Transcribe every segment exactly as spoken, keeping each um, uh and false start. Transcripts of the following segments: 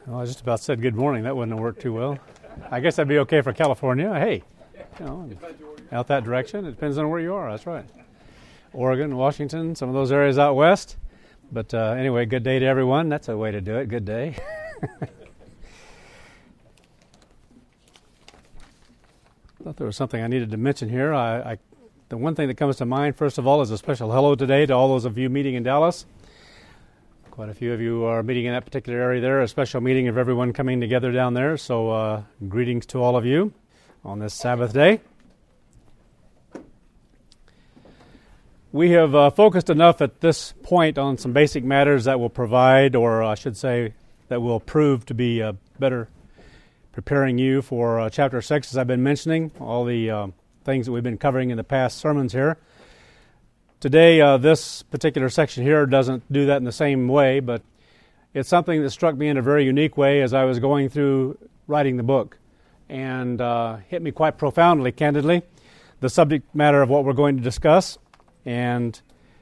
Well, I just about said good morning. That wouldn't have worked too well. I guess that'd be okay for California. Hey, you know, out that direction. It depends on where you are. That's right. Oregon, Washington, some of those areas out west. But uh, anyway, good day to everyone. That's a way to do it. Good day. I thought there was something I needed to mention here. I, I, the one thing that comes to mind, first of all, is a special hello today to all those of you meeting in Dallas. Quite a few of you are meeting in that particular area there, a special meeting of everyone coming together down there. So uh, greetings to all of you on this Sabbath day. We have uh, focused enough at this point on some basic matters that will provide, or I should say, that will prove to be uh, better preparing you for uh, chapter six, as I've been mentioning, all the uh, things that we've been covering in the past sermons here. Today, uh, this particular section here doesn't do that in the same way, but it's something that struck me in a very unique way as I was going through writing the book, and uh, hit me quite profoundly, candidly, the subject matter of what we're going to discuss. And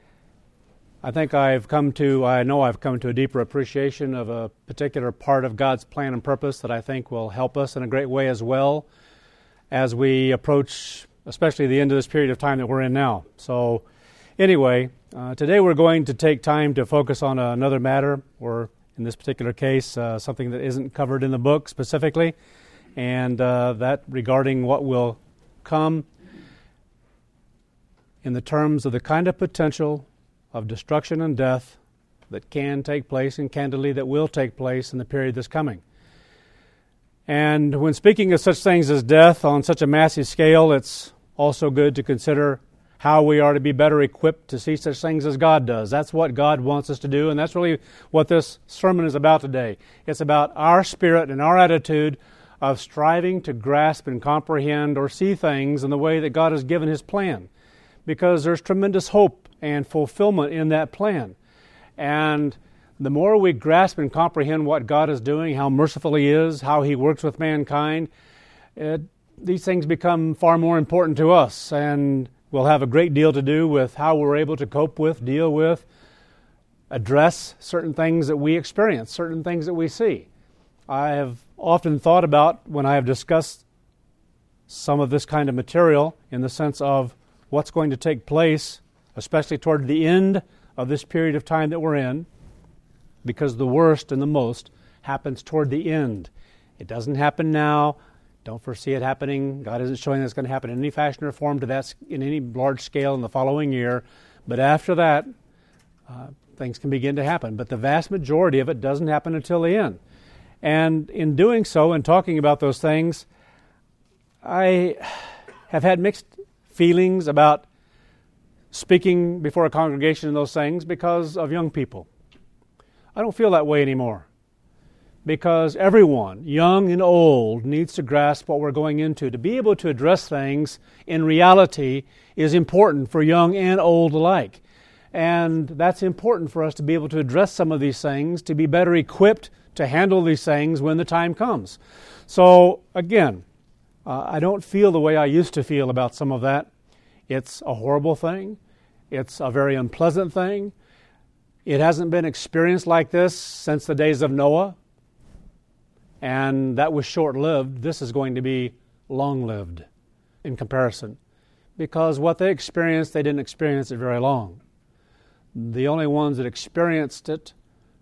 I think I've come to, I know I've come to a deeper appreciation of a particular part of God's plan and purpose that I think will help us in a great way as well as we approach, especially the end of this period of time that we're in now. So anyway, uh, today we're going to take time to focus on another matter, or in this particular case, uh, something that isn't covered in the book specifically, and uh, that regarding what will come in the terms of the kind of potential of destruction and death that can take place, and candidly that will take place in the period that's coming. And when speaking of such things as death on such a massive scale, it's also good to consider how we are to be better equipped to see such things as God does. That's what God wants us to do, and that's really what this sermon is about today. It's about our spirit and our attitude of striving to grasp and comprehend or see things in the way that God has given His plan, because there's tremendous hope and fulfillment in that plan. And the more we grasp and comprehend what God is doing, how merciful He is, how He works with mankind, it, these things become far more important to us, and will have a great deal to do with how we're able to cope with, deal with, address certain things that we experience, certain things that we see. I have often thought about, when I have discussed some of this kind of material, in the sense of what's going to take place, especially toward the end of this period of time that we're in, because the worst and the most happens toward the end. It doesn't happen now. Don't foresee it happening. God isn't showing that it's going to happen in any fashion or form to that in any large scale in the following year. But after that, uh, things can begin to happen. But the vast majority of it doesn't happen until the end. And in doing so and talking about those things, I have had mixed feelings about speaking before a congregation in those things because of young people. I don't feel that way anymore, because everyone, young and old, needs to grasp what we're going into. To be able to address things in reality is important for young and old alike. And that's important for us to be able to address some of these things, to be better equipped to handle these things when the time comes. So, again, uh, I don't feel the way I used to feel about some of that. It's a horrible thing. It's a very unpleasant thing. It hasn't been experienced like this since the days of Noah. And that was short-lived. This is going to be long-lived in comparison, because what they experienced, they didn't experience it very long. The only ones that experienced it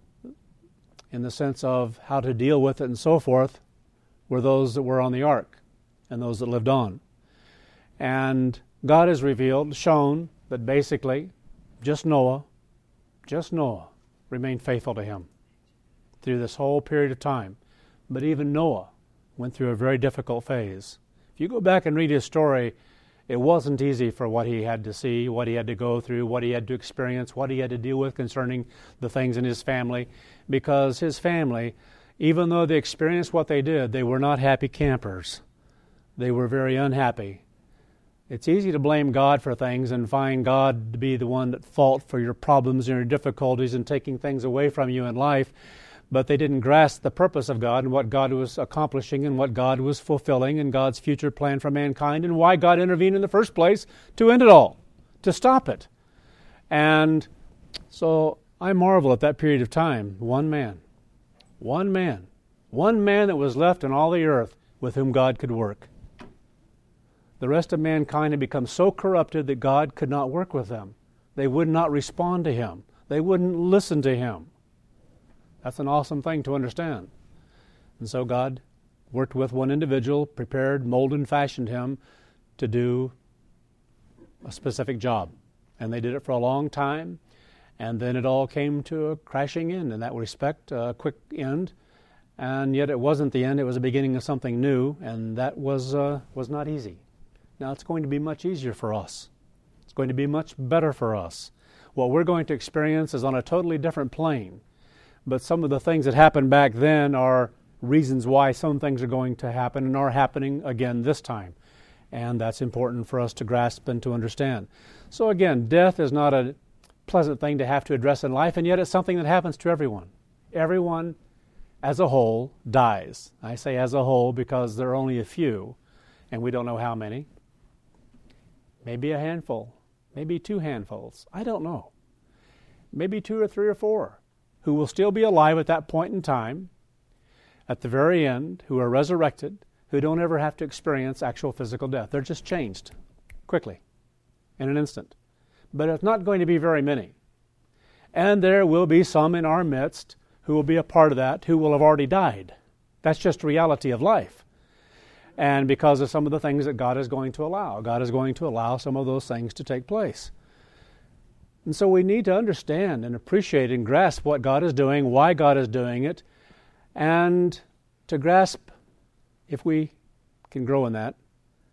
in the sense of how to deal with it and so forth were those that were on the ark and those that lived on. And God has revealed, shown, that basically just Noah, just Noah remained faithful to Him through this whole period of time. But even Noah went through a very difficult phase. If you go back and read his story, it wasn't easy for what he had to see, what he had to go through, what he had to experience, what he had to deal with concerning the things in his family, because his family, even though they experienced what they did, they were not happy campers. They were very unhappy. It's easy to blame God for things and find God to be the one at fault for your problems and your difficulties and taking things away from you in life. But they didn't grasp the purpose of God and what God was accomplishing and what God was fulfilling and God's future plan for mankind and why God intervened in the first place to end it all, to stop it. And so I marvel at that period of time. One man, one man One man that was left in all the earth with whom God could work. The rest of mankind had become so corrupted that God could not work with them. They would not respond to Him. They wouldn't listen to Him. That's an awesome thing to understand. And so God worked with one individual, prepared, molded, and fashioned him to do a specific job. And they did it for a long time, and then it all came to a crashing end in that respect, a quick end. And yet it wasn't the end, it was the beginning of something new, and that was uh, was not easy. Now it's going to be much easier for us. It's going to be much better for us. What we're going to experience is on a totally different plane. But some of the things that happened back then are reasons why some things are going to happen and are happening again this time. And that's important for us to grasp and to understand. So again, death is not a pleasant thing to have to address in life, and yet it's something that happens to everyone. Everyone as a whole dies. I say as a whole because there are only a few, and we don't know how many. Maybe a handful, maybe two handfuls. I don't know. Maybe two or three or four who will still be alive at that point in time, at the very end, who are resurrected, who don't ever have to experience actual physical death. They're just changed quickly, in an instant. But it's not going to be very many. And there will be some in our midst who will be a part of that, who will have already died. That's just reality of life. And because of some of the things that God is going to allow. God is going to allow some of those things to take place. And so we need to understand and appreciate and grasp what God is doing, why God is doing it, and to grasp, if we can grow in that,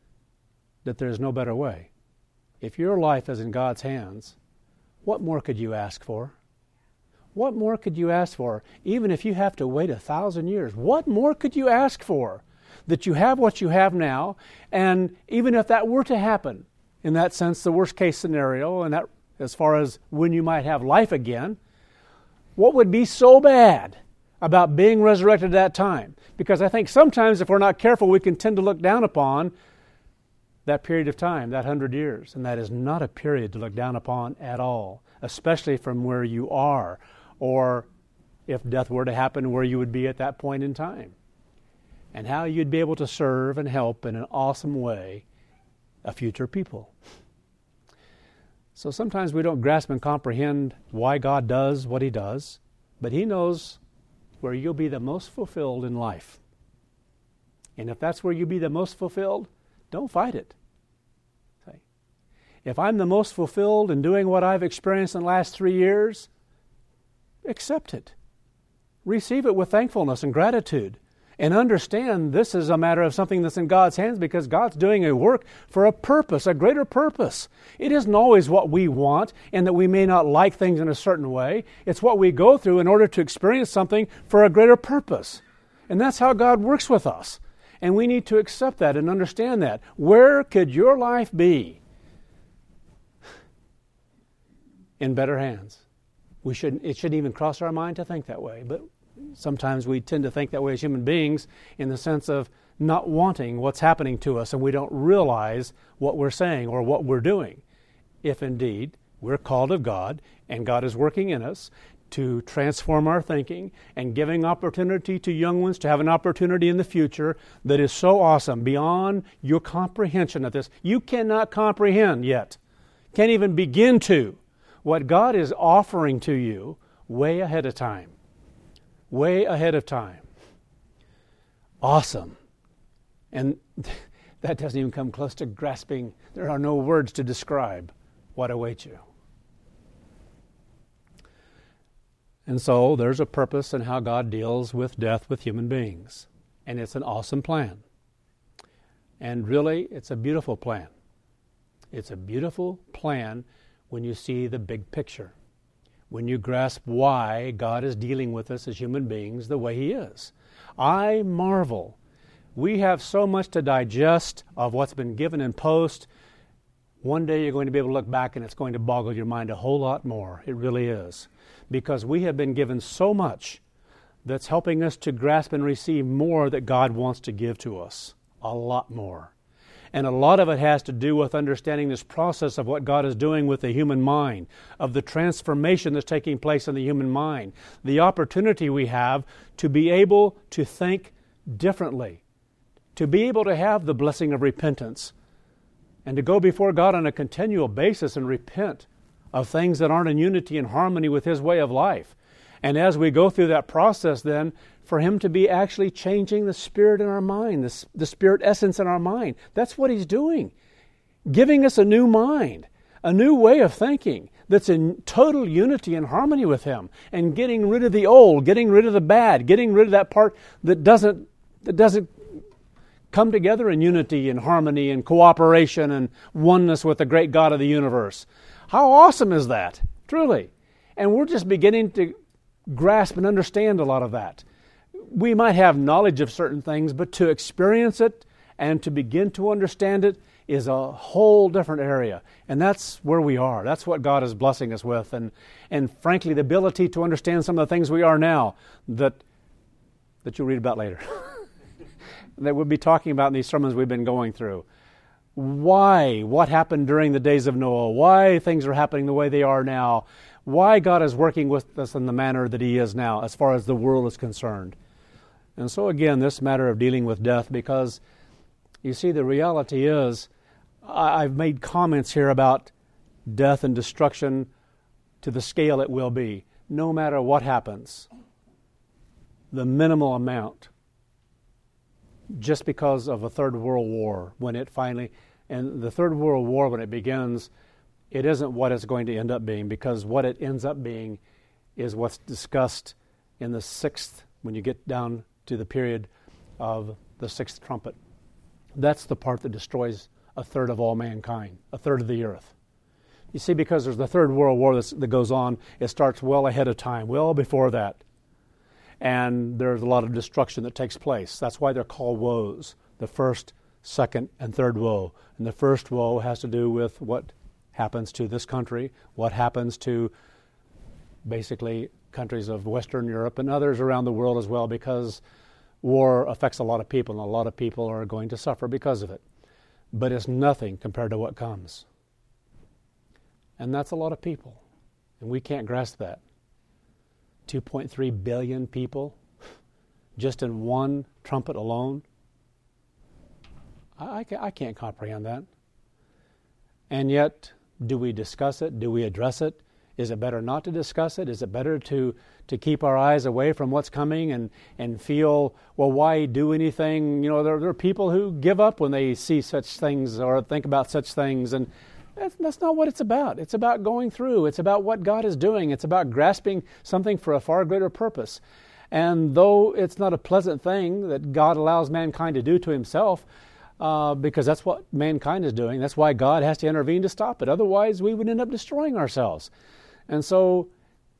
that there is no better way. If your life is in God's hands, what more could you ask for? What more could you ask for? Even if you have to wait a thousand years, what more could you ask for? That you have what you have now, and even if that were to happen, in that sense, the worst case scenario, and that as far as when you might have life again, what would be so bad about being resurrected at that time? Because I think sometimes if we're not careful, we can tend to look down upon that period of time, that hundred years. And that is not a period to look down upon at all, especially from where you are, or if death were to happen, where you would be at that point in time. And how you'd be able to serve and help in an awesome way a future people. So sometimes we don't grasp and comprehend why God does what He does, but He knows where you'll be the most fulfilled in life. And if that's where you'll be the most fulfilled, don't fight it. Say, if I'm the most fulfilled in doing what I've experienced in the last three years, accept it. Receive it with thankfulness and gratitude. And understand this is a matter of something that's in God's hands, because God's doing a work for a purpose, a greater purpose. It isn't always what we want, and that we may not like things in a certain way. It's what we go through in order to experience something for a greater purpose. And that's how God works with us. And we need to accept that and understand that. Where could your life be? In better hands. We shouldn't, it shouldn't even cross our mind to think that way, but sometimes we tend to think that way as human beings, in the sense of not wanting what's happening to us, and we don't realize what we're saying or what we're doing. If indeed we're called of God, and God is working in us to transform our thinking and giving opportunity to young ones to have an opportunity in the future that is so awesome, beyond your comprehension of this. You cannot comprehend yet, can't even begin to, what God is offering to you way ahead of time. Way ahead of time. Awesome. And that doesn't even come close to grasping. There are no words to describe what awaits you. And so there's a purpose in how God deals with death with human beings. And it's an awesome plan. And really, it's a beautiful plan. It's a beautiful plan when you see the big picture. When you grasp why God is dealing with us as human beings the way He is. I marvel. We have so much to digest of what's been given in post. One day you're going to be able to look back and it's going to boggle your mind a whole lot more. It really is. Because we have been given so much that's helping us to grasp and receive more that God wants to give to us. A lot more. And a lot of it has to do with understanding this process of what God is doing with the human mind, of the transformation that's taking place in the human mind, the opportunity we have to be able to think differently, to be able to have the blessing of repentance, and to go before God on a continual basis and repent of things that aren't in unity and harmony with His way of life. And as we go through that process then, for Him to be actually changing the spirit in our mind, the, the spirit essence in our mind. That's what He's doing. Giving us a new mind, a new way of thinking that's in total unity and harmony with Him, and getting rid of the old, getting rid of the bad, getting rid of that part that doesn't that doesn't come together in unity and harmony and cooperation and oneness with the great God of the universe. How awesome is that, truly? And we're just beginning to grasp and understand a lot of that. We might have knowledge of certain things, but to experience it and to begin to understand it is a whole different area. And that's where we are. That's what God is blessing us with. And and frankly, the ability to understand some of the things we are now that that you'll read about later. That we'll be talking about in these sermons we've been going through. Why? What happened during the days of Noah? Why things are happening the way they are now? Why God is working with us in the manner that He is now as far as the world is concerned. And so again, this matter of dealing with death, because you see, the reality is, I've made comments here about death and destruction to the scale it will be. No matter what happens, the minimal amount, just because of a third world war, when it finally, and the third world war, when it begins, it isn't what it's going to end up being, because what it ends up being is what's discussed in the sixth, when you get down to the period of the sixth trumpet. That's the part that destroys a third of all mankind, a third of the earth. You see, because there's the third world war that's, that goes on, it starts well ahead of time, well before that. And there's a lot of destruction that takes place. That's why they're called woes, the first, second, and third woe. And the first woe has to do with what happens to this country, what happens to basically countries of Western Europe and others around the world as well, because war affects a lot of people, and a lot of people are going to suffer because of it. But it's nothing compared to what comes. And that's a lot of people. And we can't grasp that. two point three billion people just in one trumpet alone. I, I can't comprehend that. And yet, do we discuss it? Do we address it? Is it better not to discuss it? Is it better to, to keep our eyes away from what's coming and, and feel, well, why do anything? You know, there, there are people who give up when they see such things or think about such things, and that's, that's not what it's about. It's about going through. It's about what God is doing. It's about grasping something for a far greater purpose. And though it's not a pleasant thing that God allows mankind to do to Himself, Uh, because that's what mankind is doing. That's why God has to intervene to stop it. Otherwise, we would end up destroying ourselves. And so,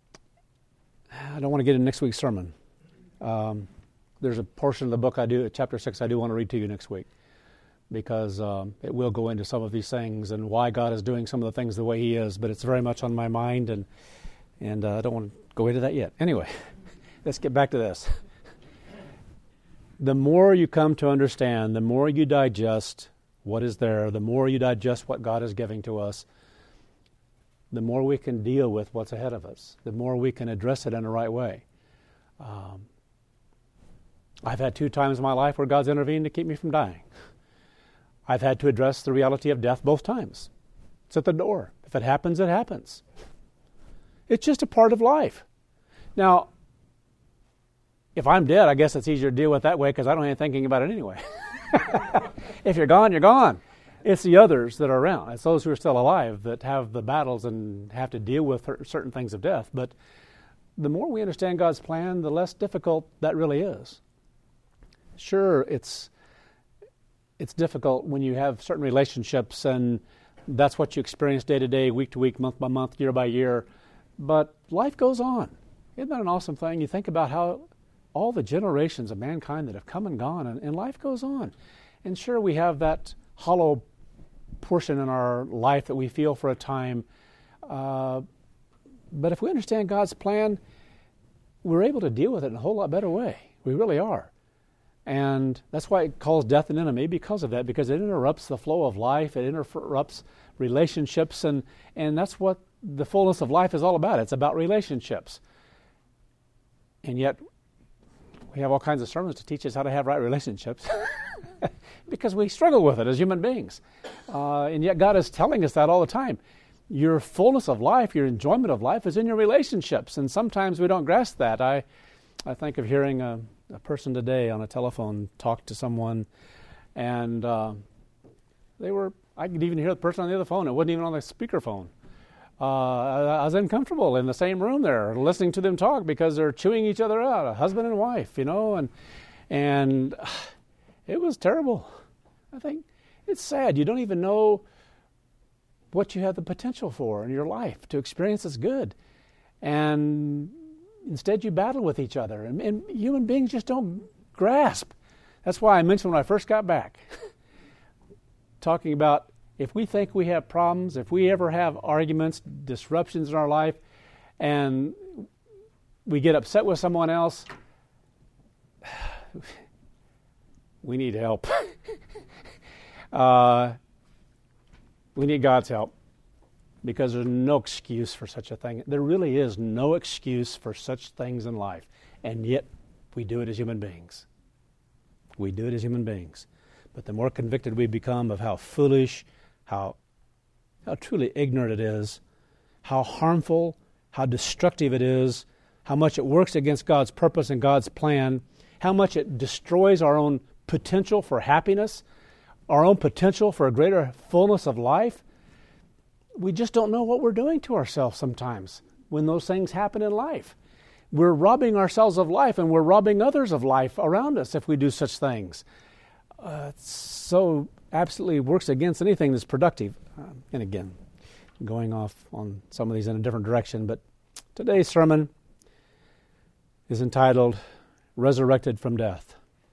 I don't want to get into next week's sermon. Um, there's a portion of the book I do, chapter six, I do want to read to you next week, because um, it will go into some of these things and why God is doing some of the things the way He is. But it's very much on my mind, and and uh, I don't want to go into that yet. Anyway, let's get back to this. The more you come to understand, the more you digest what is there, the more you digest what God is giving to us, the more we can deal with what's ahead of us, the more we can address it in the right way. Um, I've had two times in my life where God's intervened to keep me from dying. I've had to address the reality of death both times. It's at the door. If it happens, it happens. It's just a part of life. Now, if I'm dead, I guess it's easier to deal with that way because I don't even thinking about it anyway. If you're gone, you're gone. It's the others that are around. It's those who are still alive that have the battles and have to deal with certain things of death. But the more we understand God's plan, the less difficult that really is. Sure, it's it's difficult when you have certain relationships and that's what you experience day to day, week to week, month by month, year by year. But life goes on. Isn't that an awesome thing? You think about how all the generations of mankind that have come and gone, and, and life goes on. And sure, we have that hollow portion in our life that we feel for a time. Uh, but if we understand God's plan, we're able to deal with it in a whole lot better way. We really are. And that's why it calls death an enemy, because of that, because it interrupts the flow of life, it interrupts relationships, and, and that's what the fullness of life is all about. It's about relationships. And yet, we have all kinds of sermons to teach us how to have right relationships because we struggle with it as human beings. Uh, and yet God is telling us that all the time. Your fullness of life, your enjoyment of life is in your relationships, and sometimes we don't grasp that. I, I think of hearing a, a person today on a telephone talk to someone, and uh, they were, I could even hear the person on the other phone. It wasn't even on the speakerphone. Uh, I, I was uncomfortable in the same room there, listening to them talk because they're chewing each other out, a husband and wife, you know, and and it was terrible. I think it's sad. You don't even know what you have the potential for in your life to experience as good, and instead you battle with each other, and, and human beings just don't grasp. That's why I mentioned when I first got back, talking about if we think we have problems, if we ever have arguments, disruptions in our life, and we get upset with someone else, we need help. uh, we need God's help, because there's no excuse for such a thing. There really is no excuse for such things in life, and yet we do it as human beings. We do it as human beings. But the more convicted we become of how foolish, how how truly ignorant it is, how harmful, how destructive it is, how much it works against God's purpose and God's plan, how much it destroys our own potential for happiness, our own potential for a greater fullness of life. We just don't know what we're doing to ourselves sometimes when those things happen in life. We're robbing ourselves of life, and we're robbing others of life around us if we do such things. Uh, it's so absolutely works against anything that's productive. Um, and again, going off on some of these in a different direction, but today's sermon is entitled Resurrected from Death.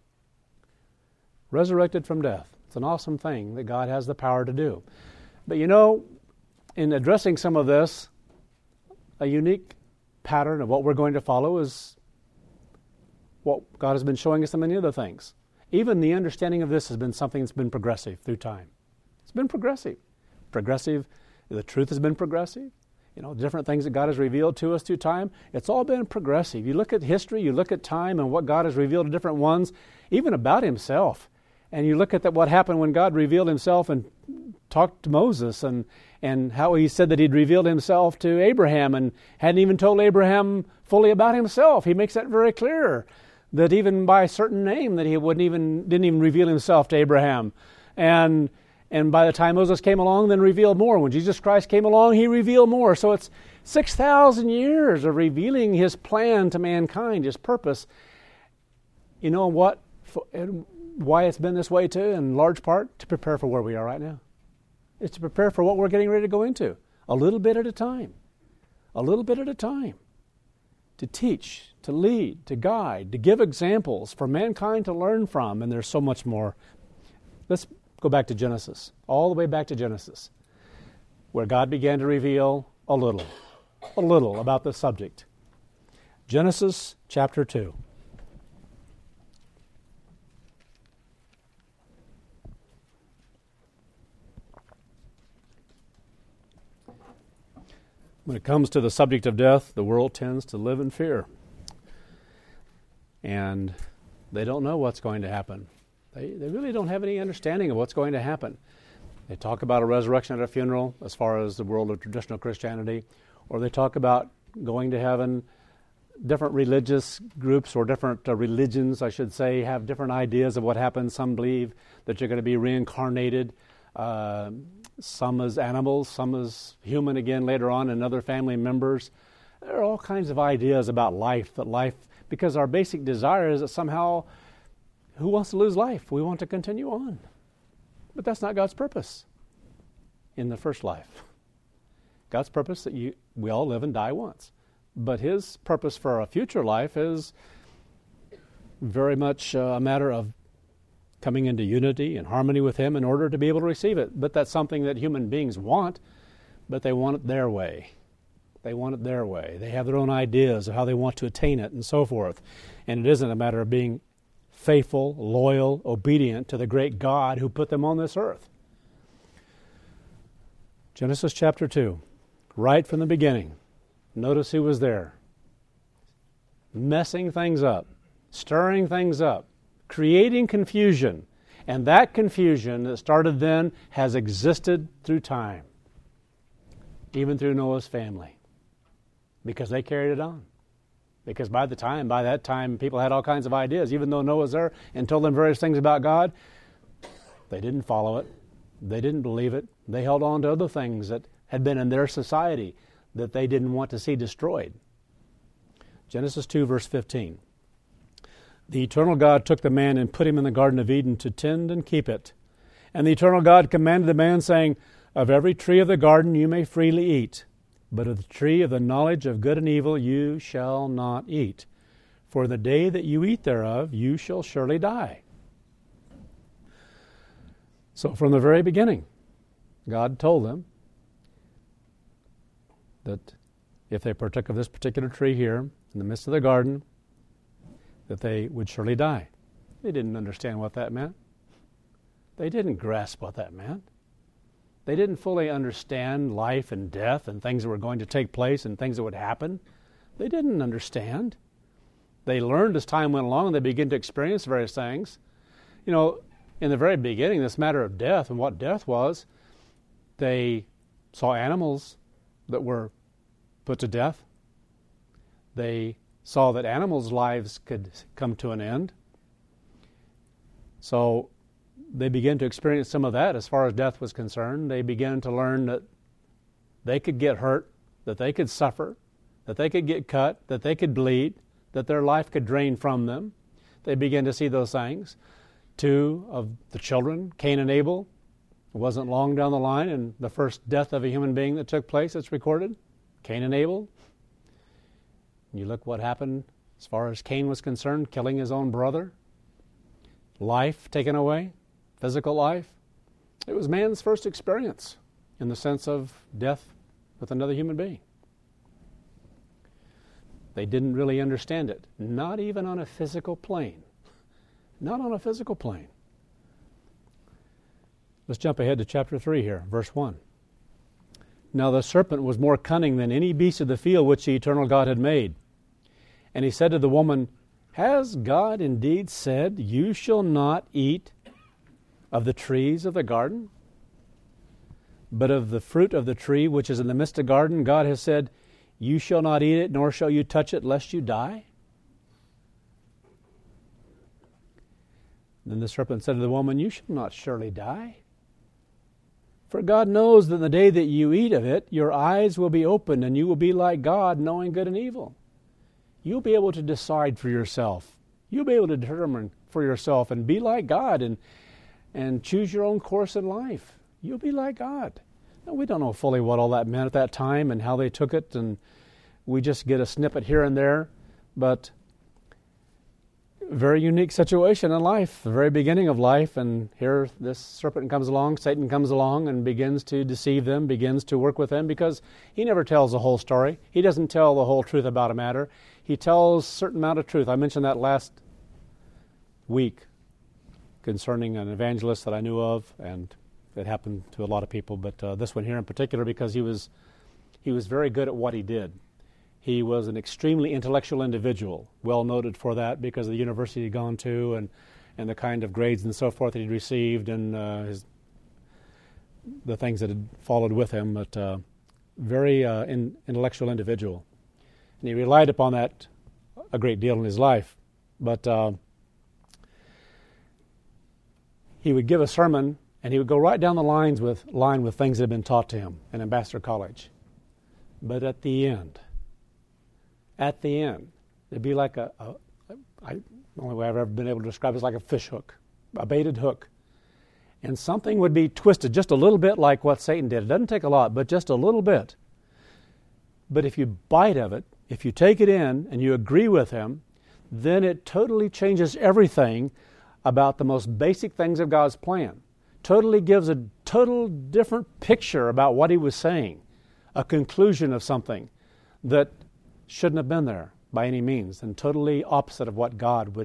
Resurrected from death. It's an awesome thing that God has the power to do. But you know, in addressing some of this, a unique pattern of what we're going to follow is what God has been showing us in many other things. Even the understanding of this has been something that's been progressive through time. It's been progressive. Progressive, the truth has been progressive. You know, different things that God has revealed to us through time, it's all been progressive. You look at history, you look at time and what God has revealed to different ones, even about Himself. And you look at that, what happened when God revealed Himself and talked to Moses, and, and how He said that He'd revealed Himself to Abraham and hadn't even told Abraham fully about Himself. He makes that very clear, that even by a certain name that He wouldn't even didn't even reveal Himself to Abraham. And and by the time Moses came along, then revealed more. When Jesus Christ came along, He revealed more. So it's six thousand years of revealing His plan to mankind, His purpose. You know what? For, and why it's been this way too, in large part, to prepare for where we are right now. It's to prepare for what we're getting ready to go into. A little bit at a time. A little bit at a time. To teach, to lead, to guide, to give examples for mankind to learn from, and there's so much more. Let's go back to Genesis, all the way back to Genesis, where God began to reveal a little, a little about the subject. Genesis chapter two. When it comes to the subject of death, the world tends to live in fear. And they don't know what's going to happen. They, they really don't have any understanding of what's going to happen. They talk about a resurrection at a funeral as far as the world of traditional Christianity, or they talk about going to heaven. Different religious groups or different uh, religions, I should say, have different ideas of what happens. Some believe that you're going to be reincarnated. Uh, some as animals, some as human again later on, and other family members. There are all kinds of ideas about life, that life, because our basic desire is that somehow, who wants to lose life? We want to continue on. But that's not God's purpose in the first life. God's purpose that you we all live and die once. But His purpose for a future life is very much uh, a matter of coming into unity and harmony with Him in order to be able to receive it. But that's something that human beings want, but they want it their way. They want it their way. They have their own ideas of how they want to attain it and so forth. And it isn't a matter of being faithful, loyal, obedient to the great God who put them on this earth. Genesis chapter two, right from the beginning, notice who was there. Messing things up, stirring things up, creating confusion. And that confusion that started then has existed through time, even through Noah's family, because they carried it on. Because by the time, by that time, people had all kinds of ideas. Even though Noah was there and told them various things about God, they didn't follow it. They didn't believe it. They held on to other things that had been in their society that they didn't want to see destroyed. Genesis two, verse fifteen. The eternal God took the man and put him in the Garden of Eden to tend and keep it. And the eternal God commanded the man, saying, Of every tree of the garden you may freely eat, but of the tree of the knowledge of good and evil you shall not eat. For the day that you eat thereof you shall surely die. So from the very beginning, God told them that if they partook of this particular tree here in the midst of the garden, that they would surely die. They didn't understand what that meant. They didn't grasp what that meant. They didn't fully understand life and death and things that were going to take place and things that would happen. They didn't understand. They learned as time went along and they began to experience various things. You know, in the very beginning, this matter of death and what death was, they saw animals that were put to death. They saw that animals' lives could come to an end. So they began to experience some of that as far as death was concerned. They began to learn that they could get hurt, that they could suffer, that they could get cut, that they could bleed, that their life could drain from them. They began to see those things. Two of the children, Cain and Abel, it wasn't long down the line, and the first death of a human being that took place, it's recorded, Cain and Abel. You look what happened as far as Cain was concerned, killing his own brother, life taken away, physical life. It was man's first experience in the sense of death with another human being. They didn't really understand it, not even on a physical plane. Not on a physical plane. Let's jump ahead to chapter three here, verse one. Now the serpent was more cunning than any beast of the field which the eternal God had made. And he said to the woman, Has God indeed said, You shall not eat of the trees of the garden? But of the fruit of the tree which is in the midst of the garden, God has said, You shall not eat it, nor shall you touch it, lest you die? Then the serpent said to the woman, You shall not surely die. For God knows that the day that you eat of it, your eyes will be opened, and you will be like God, knowing good and evil. You'll be able to decide for yourself. You'll be able to determine for yourself and be like God and, and choose your own course in life. You'll be like God. Now, we don't know fully what all that meant at that time and how they took it, and we just get a snippet here and there. But very unique situation in life, the very beginning of life, and here this serpent comes along, Satan comes along and begins to deceive them, begins to work with them, because he never tells the whole story. He doesn't tell the whole truth about a matter. He tells a certain amount of truth. I mentioned that last week concerning an evangelist that I knew of, and it happened to a lot of people, but uh, this one here in particular, because he was he was very good at what he did. He was an extremely intellectual individual, well noted for that because of the university he'd gone to and, and the kind of grades and so forth that he'd received and uh, his, the things that had followed with him, but uh, very uh, in, intellectual individual. And he relied upon that a great deal in his life. But uh, he would give a sermon and he would go right down the lines with line with things that had been taught to him in Ambassador College. But at the end, At the end, it'd be like a, a, a, I, the only way I've ever been able to describe it is like a fish hook, a baited hook. And something would be twisted just a little bit like what Satan did. It doesn't take a lot, but just a little bit. But if you bite of it, if you take it in and you agree with him, then it totally changes everything about the most basic things of God's plan. Totally gives a total different picture about what he was saying, a conclusion of something that shouldn't have been there by any means, and totally opposite of what God would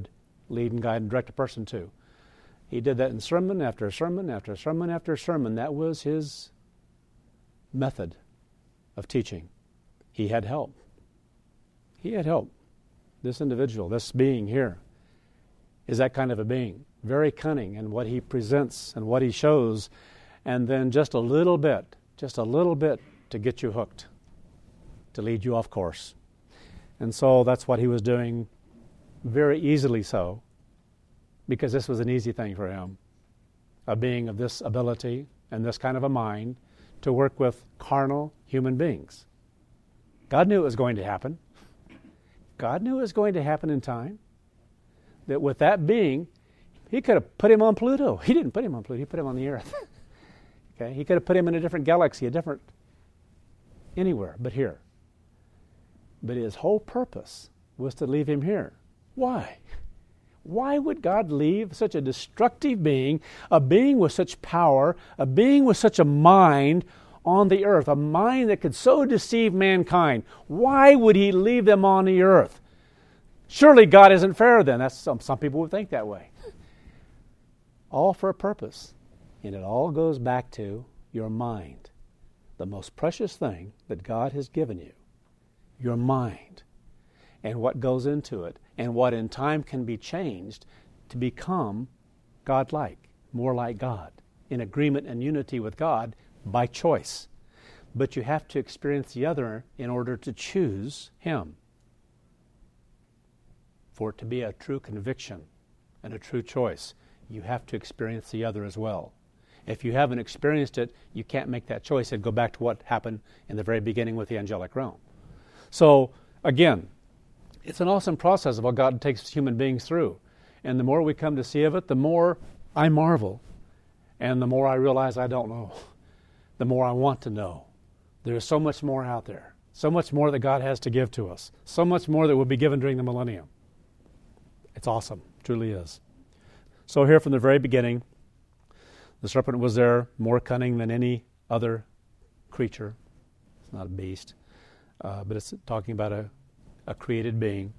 lead and guide and direct a person to. He did that in sermon after sermon after sermon after sermon. That was his method of teaching. He had help. He had help. This individual, this being here, is that kind of a being. Very cunning in what he presents and what he shows, and then just a little bit, just a little bit to get you hooked, to lead you off course. And so that's what he was doing, very easily so, because this was an easy thing for him, a being of this ability and this kind of a mind to work with carnal human beings. God knew it was going to happen. God knew it was going to happen in time. That with that being, he could have put him on Pluto. He didn't put him on Pluto. He put him on the Earth. Okay, he could have put him in a different galaxy, a different anywhere but here. But his whole purpose was to leave him here. Why? Why would God leave such a destructive being, a being with such power, a being with such a mind on the earth, a mind that could so deceive mankind? Why would he leave them on the earth? Surely God isn't fair then. That's some, some people would think that way. All for a purpose. And it all goes back to your mind. The most precious thing that God has given you. Your mind. And what goes into it. And what in time can be changed to become God-like. More like God. In agreement and unity with God by choice. But you have to experience the other in order to choose Him. For it to be a true conviction and a true choice, you have to experience the other as well. If you haven't experienced it, you can't make that choice. It'd go back to what happened in the very beginning with the angelic realm. So, again, it's an awesome process of what God takes human beings through. And the more we come to see of it, the more I marvel. And the more I realize I don't know. The more I want to know. There's so much more out there. So much more that God has to give to us. So much more that will be given during the millennium. It's awesome. It truly is. So here from the very beginning, the serpent was there, more cunning than any other creature. It's not a beast, uh, but it's talking about a, a created being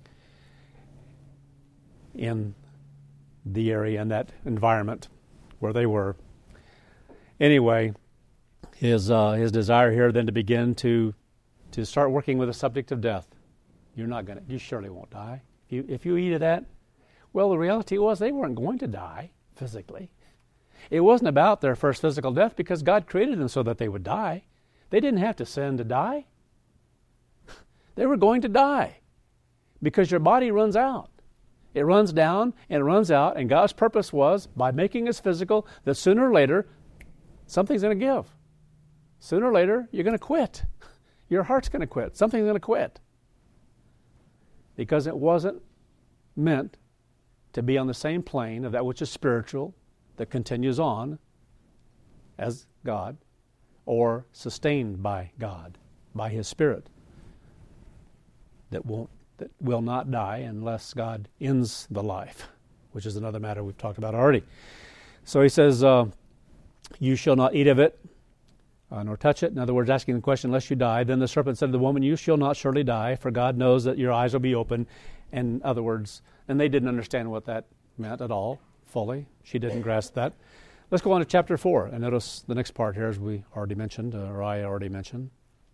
in the area, in that environment where they were. Anyway, his uh, his desire here then to begin to to start working with the subject of death. You're not gonna. You surely won't die. If you, if you eat of that, well, the reality was they weren't going to die physically. It wasn't about their first physical death because God created them so that they would die. They didn't have to sin to die. They were going to die because your body runs out. It runs down and it runs out, and God's purpose was, by making us physical, that sooner or later, something's going to give. Sooner or later, you're going to quit. Your heart's going to quit. Something's going to quit. Because it wasn't meant to be on the same plane of that which is spiritual, that continues on as God, or sustained by God, by His Spirit, that won't, that will not die unless God ends the life, which is another matter we've talked about already. So He says, uh, you shall not eat of it, uh, nor touch it. In other words, asking the question, lest you die. Then the serpent said to the woman, you shall not surely die, for God knows that your eyes will be open. In other words, and they didn't understand what that meant at all, fully. She didn't grasp that. Let's go on to chapter four, and notice the next part here, as we already mentioned, or I already mentioned.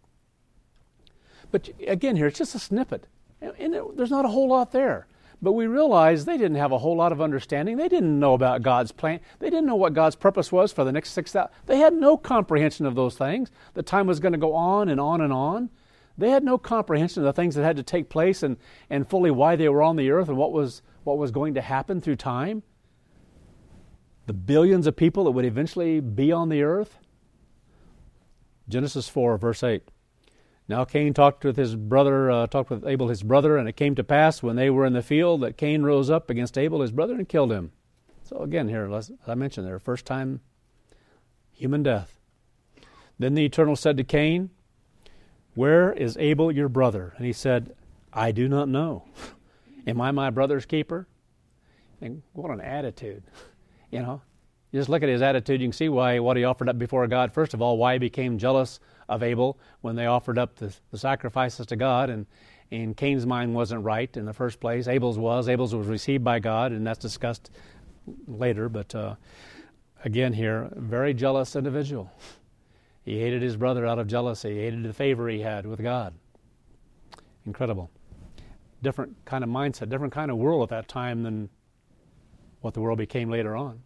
But again here, it's just a snippet. And it, there's not a whole lot there. But we realize they didn't have a whole lot of understanding. They didn't know about God's plan. They didn't know what God's purpose was for the next six thousand. They had no comprehension of those things. The time was going to go on and on and on. They had no comprehension of the things that had to take place and, and fully why they were on the earth and what was what was going to happen through time. The billions of people that would eventually be on the earth. Genesis four, verse eight. Now Cain talked with his brother, uh, talked with Abel his brother, and it came to pass when they were in the field that Cain rose up against Abel his brother and killed him. So again here, as I mentioned there, first time human death. Then the Eternal said to Cain, where is Abel your brother? And he said, I do not know. Am I my brother's keeper? And what an attitude. You know, you just look at his attitude, you can see why what he offered up before God. First of all, why he became jealous of Abel when they offered up the, the sacrifices to God, and and Cain's mind wasn't right in the first place. Abel's was. Abel's was received by God, and that's discussed later. But uh, again here, a very jealous individual. He hated his brother out of jealousy. He hated the favor he had with God. Incredible. Different kind of mindset, different kind of world at that time than what the world became later on.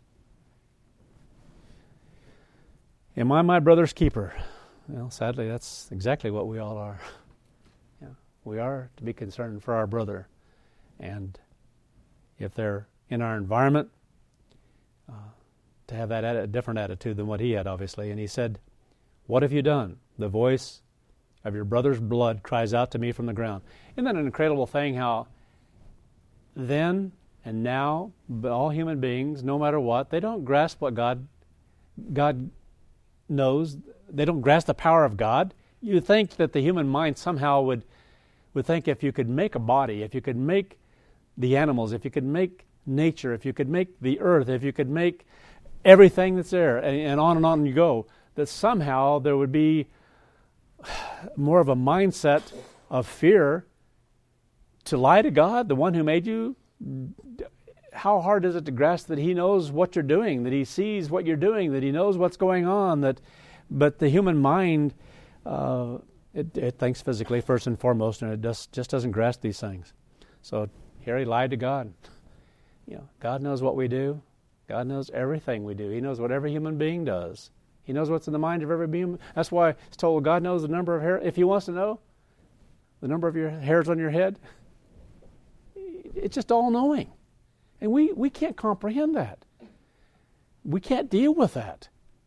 Am I my brother's keeper? Well, sadly, that's exactly what we all are. Yeah, we are to be concerned for our brother. And if they're in our environment, uh, to have that a different attitude than what he had, obviously. And he said, "What have you done? The voice of your brother's blood cries out to me from the ground." Isn't that an incredible thing how then and now, all human beings, no matter what, they don't grasp what God God knows. They don't grasp the power of God. You think that the human mind somehow would would think if you could make a body, if you could make the animals, if you could make nature, if you could make the earth, if you could make everything that's there, and, and on and on you go, that somehow there would be more of a mindset of fear to lie to God, the one who made you. How hard is it to grasp that He knows what you're doing, that He sees what you're doing, that He knows what's going on, that, but the human mind, uh, it, it thinks physically first and foremost, and it just, just doesn't grasp these things. So here he lied to God. You know, God knows what we do. God knows everything we do. He knows what every human being does. He knows what's in the mind of every being. That's why it's told God knows the number of hair. If He wants to know the number of your hairs on your head, it's just all-knowing. And we, we can't comprehend that. We can't deal with that.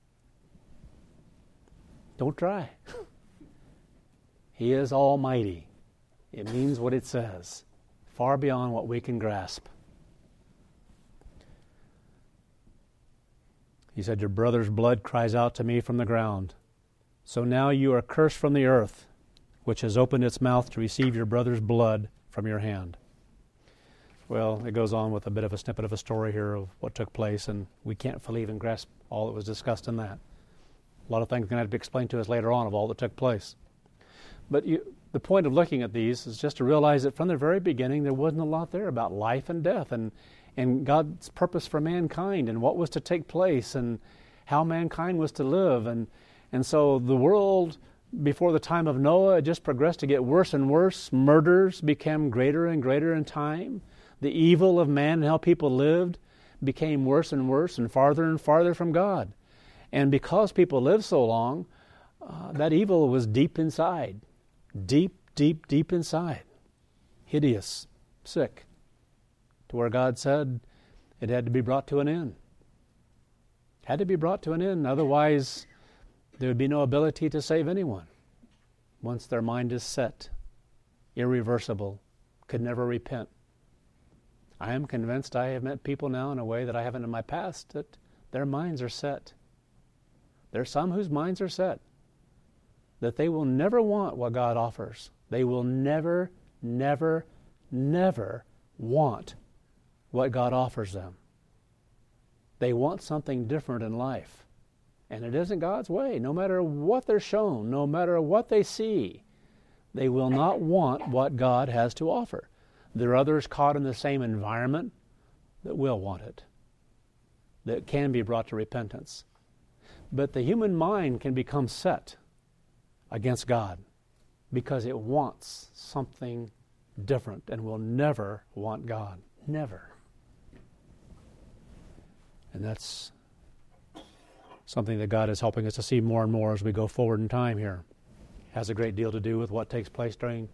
Don't try. He is almighty. It means what it says, far beyond what we can grasp. He said, "Your brother's blood cries out to me from the ground. So now you are cursed from the earth, which has opened its mouth to receive your brother's blood from your hand." Well, it goes on with a bit of a snippet of a story here of what took place, and we can't fully even grasp all that was discussed in that. A lot of things are going to have to be explained to us later on of all that took place. But you, the point of looking at these is just to realize that from the very beginning there wasn't a lot there about life and death and, and God's purpose for mankind and what was to take place and how mankind was to live. And, and so the world before the time of Noah it just progressed to get worse and worse. Murders became greater and greater in time. The evil of man and how people lived became worse and worse and farther and farther from God. And because people lived so long, uh, that evil was deep inside. Deep, deep, deep inside. Hideous, sick. To where God said it had to be brought to an end. Had to be brought to an end. Otherwise, there would be no ability to save anyone. Once their mind is set, irreversible, could never repent. I am convinced I have met people now in a way that I haven't in my past that their minds are set. There are some whose minds are set that they will never want what God offers. They will never, never, never want what God offers them. They want something different in life. And it isn't God's way. No matter what they're shown, no matter what they see, they will not want what God has to offer. There are others caught in the same environment that will want it, that can be brought to repentance. But the human mind can become set against God because it wants something different and will never want God. Never. And that's something that God is helping us to see more and more as we go forward in time here. It has a great deal to do with what takes place during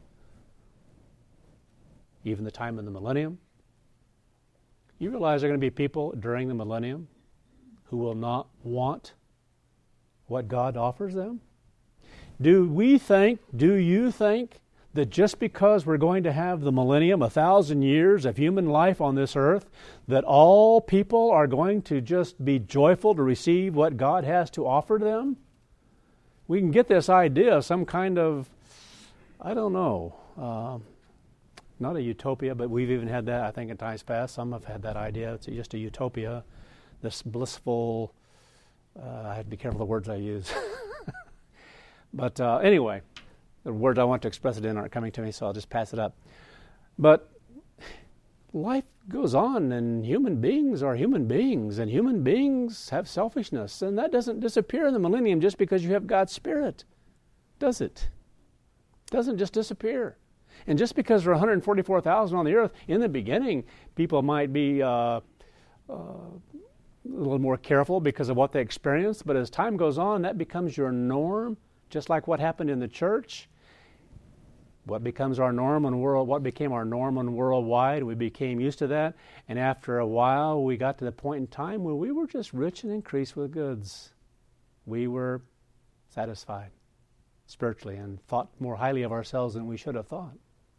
even the time of the millennium. You realize there are going to be people during the millennium who will not want what God offers them? Do we think, do you think, that just because we're going to have the millennium, a thousand years of human life on this earth, that all people are going to just be joyful to receive what God has to offer them? We can get this idea, some kind of, I don't know, uh, not a utopia, but we've even had that, I think, in times past. Some have had that idea. It's just a utopia, this blissful, uh, I have to be careful the words I use. But uh, anyway, the words I want to express it in aren't coming to me, so I'll just pass it up. But life goes on, and human beings are human beings, and human beings have selfishness, and that doesn't disappear in the millennium just because you have God's Spirit, does it? It doesn't just disappear. And just because there are one hundred forty-four thousand on the earth, in the beginning, people might be uh, uh, a little more careful because of what they experienced, but as time goes on, that becomes your norm, just like what happened in the church. What becomes our norm on world? What became our norm on worldwide? We became used to that, and after a while, we got to the point in time where we were just rich and increased with goods. We were satisfied spiritually and thought more highly of ourselves than we should have thought.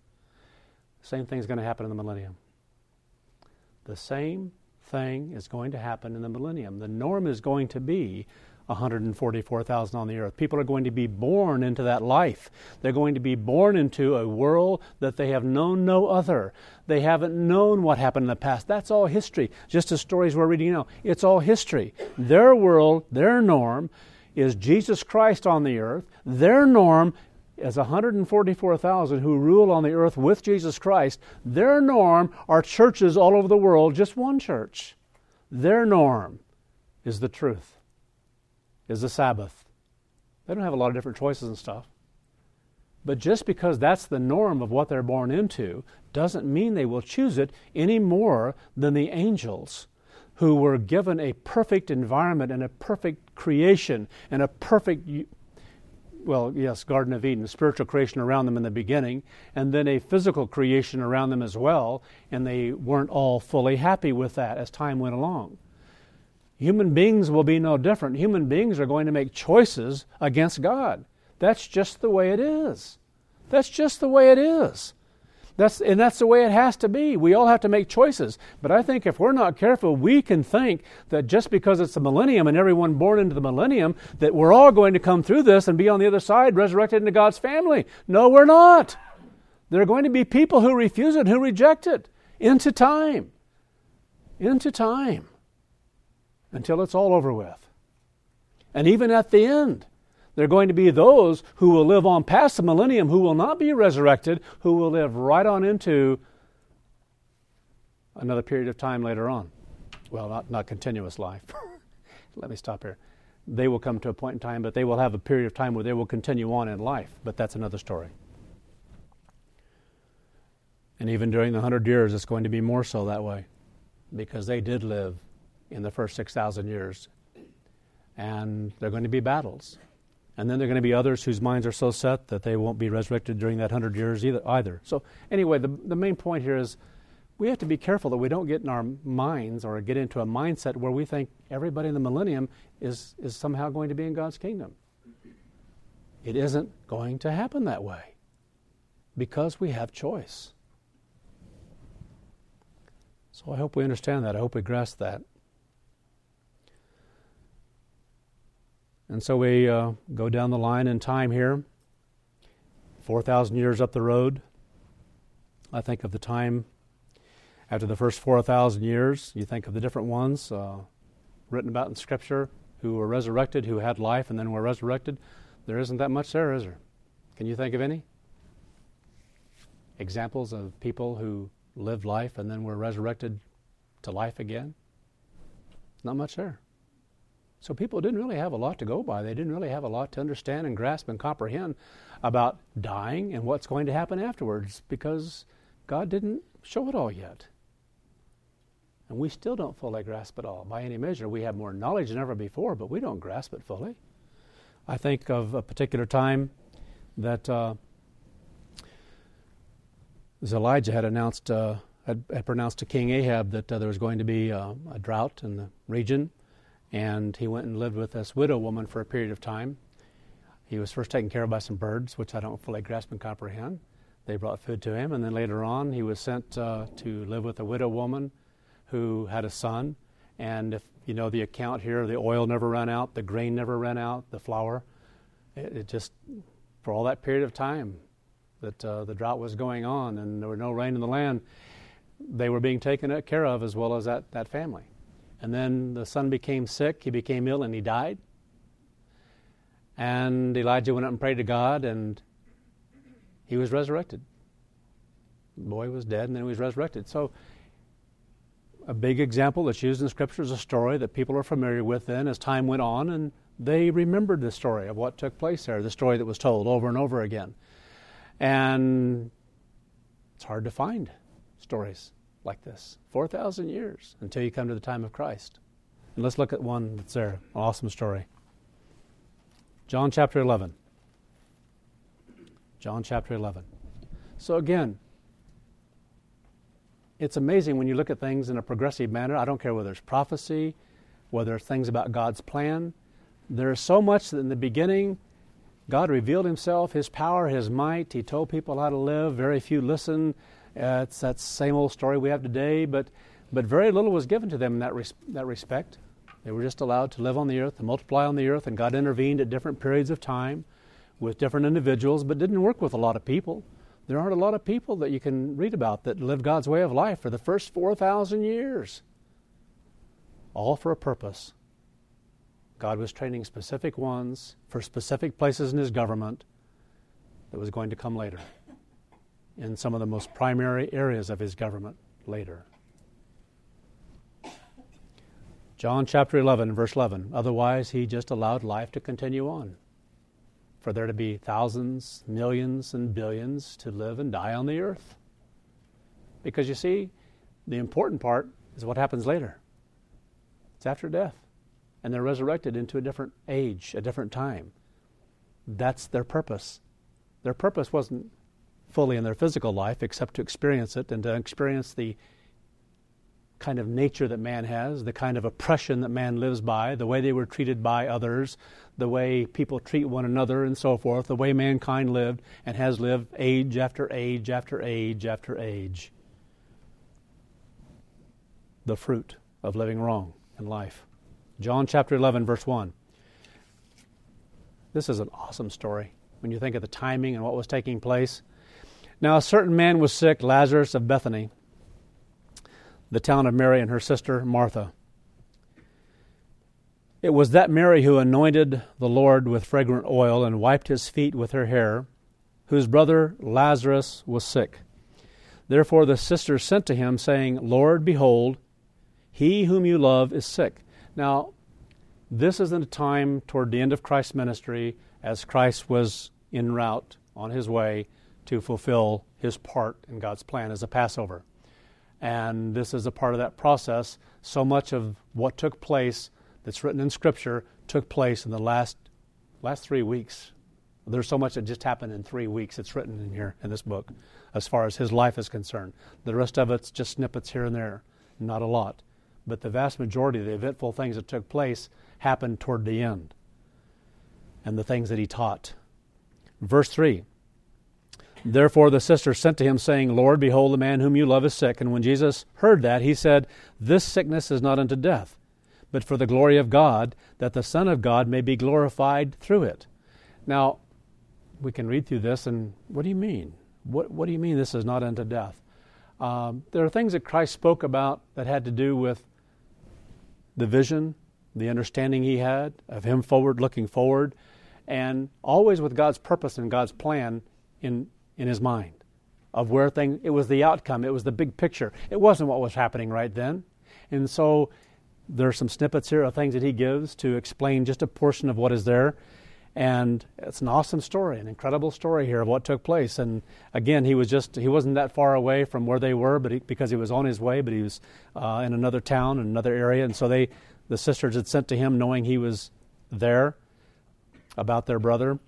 Same thing is going to happen in the millennium. The same thing is going to happen in the millennium. The norm is going to be one hundred forty-four thousand on the earth. People are going to be born into that life. They're going to be born into a world that they have known no other. They haven't known what happened in the past. That's all history. Just as stories we're reading now, it's all history. Their world, their norm, is Jesus Christ on the earth. Their norm is one hundred forty-four thousand who rule on the earth with Jesus Christ. Their norm are churches all over the world, just one church. Their norm is the truth, is the Sabbath. They don't have a lot of different choices and stuff. But just because that's the norm of what they're born into doesn't mean they will choose it any more than the angels, who were given a perfect environment and a perfect creation and a perfect, well, yes, Garden of Eden, spiritual creation around them in the beginning, and then a physical creation around them as well, and they weren't all fully happy with that as time went along. Human beings will be no different. Human beings are going to make choices against God. That's just the way it is. That's just the way it is. That's, and that's the way it has to be. We all have to make choices. But I think if we're not careful, we can think that just because it's the millennium and everyone born into the millennium, that we're all going to come through this and be on the other side resurrected into God's family. No, we're not. There are going to be people who refuse it, who reject it, into time. Into time. Until it's all over with. And even at the end, there are going to be those who will live on past the millennium, who will not be resurrected, who will live right on into another period of time later on. Well, not, not continuous life. Let me stop here. They will come to a point in time, but they will have a period of time where they will continue on in life. But that's another story. And even during the hundred years, it's going to be more so that way, because they did live in the first six thousand years. And there are going to be battles. And then there are going to be others whose minds are so set that they won't be resurrected during that hundred years either. either. So anyway, the, the main point here is we have to be careful that we don't get in our minds or get into a mindset where we think everybody in the millennium is, is somehow going to be in God's kingdom. It isn't going to happen that way because we have choice. So I hope we understand that. I hope we grasp that. And so we uh, go down the line in time here, four thousand years up the road. I think of the time after the first four thousand years. You think of the different ones uh, written about in Scripture who were resurrected, who had life and then were resurrected. There isn't that much there, is there? Can you think of any examples of people who lived life and then were resurrected to life again? Not much there. So people didn't really have a lot to go by. They didn't really have a lot to understand and grasp and comprehend about dying and what's going to happen afterwards, because God didn't show it all yet. And we still don't fully grasp it all. By any measure, we have more knowledge than ever before, but we don't grasp it fully. I think of a particular time that uh, Elijah had announced, uh, had, had pronounced to King Ahab that uh, there was going to be uh, a drought in the region. And he went and lived with this widow woman for a period of time. He was first taken care of by some birds, which I don't fully grasp and comprehend. They brought food to him, and then later on he was sent uh, to live with a widow woman who had a son. And if you know the account here, the oil never ran out, the grain never ran out, the flour. It, it just, for all that period of time that uh, the drought was going on and there were no rain in the land, they were being taken care of as well as that, that family. And then the son became sick, he became ill, and he died. And Elijah went up and prayed to God, and he was resurrected. The boy was dead and then he was resurrected. So a big example that's used in Scripture is a story that people are familiar with then as time went on, and they remembered the story of what took place there, the story that was told over and over again. And it's hard to find stories like this. four thousand years until you come to the time of Christ. And let's look at one that's there, an awesome story. John chapter eleven. John chapter eleven. So again, it's amazing when you look at things in a progressive manner. I don't care whether it's prophecy, whether it's things about God's plan. There's so much that in the beginning, God revealed himself, his power, his might. He told people how to live. Very few listened. Uh, it's that same old story we have today, but but very little was given to them in that res- that respect. They were just allowed to live on the earth, to multiply on the earth, and God intervened at different periods of time with different individuals, but didn't work with a lot of people. There aren't a lot of people that you can read about that lived God's way of life for the first four thousand years. All for a purpose. God was training specific ones for specific places in his government that was going to come later, in some of the most primary areas of his government later. John chapter eleven, verse eleven. Otherwise, he just allowed life to continue on, for there to be thousands, millions, and billions to live and die on the earth. Because you see, the important part is what happens later. It's after death. And they're resurrected into a different age, a different time. That's their purpose. Their purpose wasn't fully in their physical life, except to experience it and to experience the kind of nature that man has, the kind of oppression that man lives by, the way they were treated by others, the way people treat one another and so forth, the way mankind lived and has lived age after age after age after age. The fruit of living wrong in life. John chapter eleven, verse one. This is an awesome story when you think of the timing and what was taking place. Now a certain man was sick, Lazarus of Bethany, the town of Mary and her sister Martha. It was that Mary who anointed the Lord with fragrant oil and wiped his feet with her hair, whose brother Lazarus was sick. Therefore the sisters sent to him, saying, Lord, behold, he whom you love is sick. Now, this is in a time toward the end of Christ's ministry, as Christ was en route on his way to fulfill his part in God's plan as a Passover. And this is a part of that process. So much of what took place that's written in Scripture took place in the last last three weeks. There's so much that just happened in three weeks. It's written in here in this book as far as his life is concerned. The rest of it's just snippets here and there, not a lot. But the vast majority of the eventful things that took place happened toward the end, and the things that he taught. Verse three. Therefore the sisters sent to him, saying, Lord, behold, the man whom you love is sick. And when Jesus heard that, he said, This sickness is not unto death, but for the glory of God, that the Son of God may be glorified through it. Now, we can read through this, and what do you mean? What, what do you mean this is not unto death? Um, there are things that Christ spoke about that had to do with the vision, the understanding he had of him forward, looking forward, and always with God's purpose and God's plan in in his mind of where things, it was the outcome, it was the big picture. It wasn't what was happening right then. And so there are some snippets here of things that he gives to explain just a portion of what is there. And it's an awesome story, an incredible story here of what took place. And again, he was just, he wasn't that far away from where they were, but he, because he was on his way, but he was uh, in another town, in another area. And so they, the sisters had sent to him knowing he was there about their brother,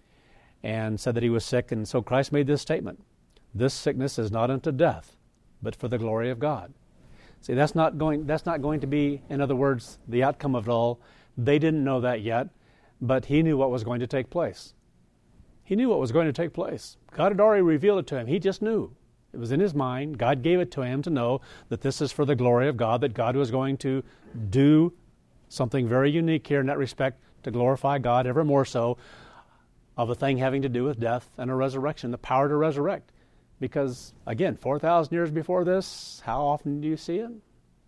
and said that he was sick. And so Christ made this statement, this sickness is not unto death, but for the glory of God. See, that's not going, that's not going to be, in other words, the outcome of it all. They didn't know that yet, but he knew what was going to take place. He knew what was going to take place. God had already revealed it to him. He just knew. It was in his mind. God gave it to him to know that this is for the glory of God, that God was going to do something very unique here in that respect, to glorify God ever more so, of a thing having to do with death and a resurrection, the power to resurrect. Because, again, four thousand years before this, how often do you see it?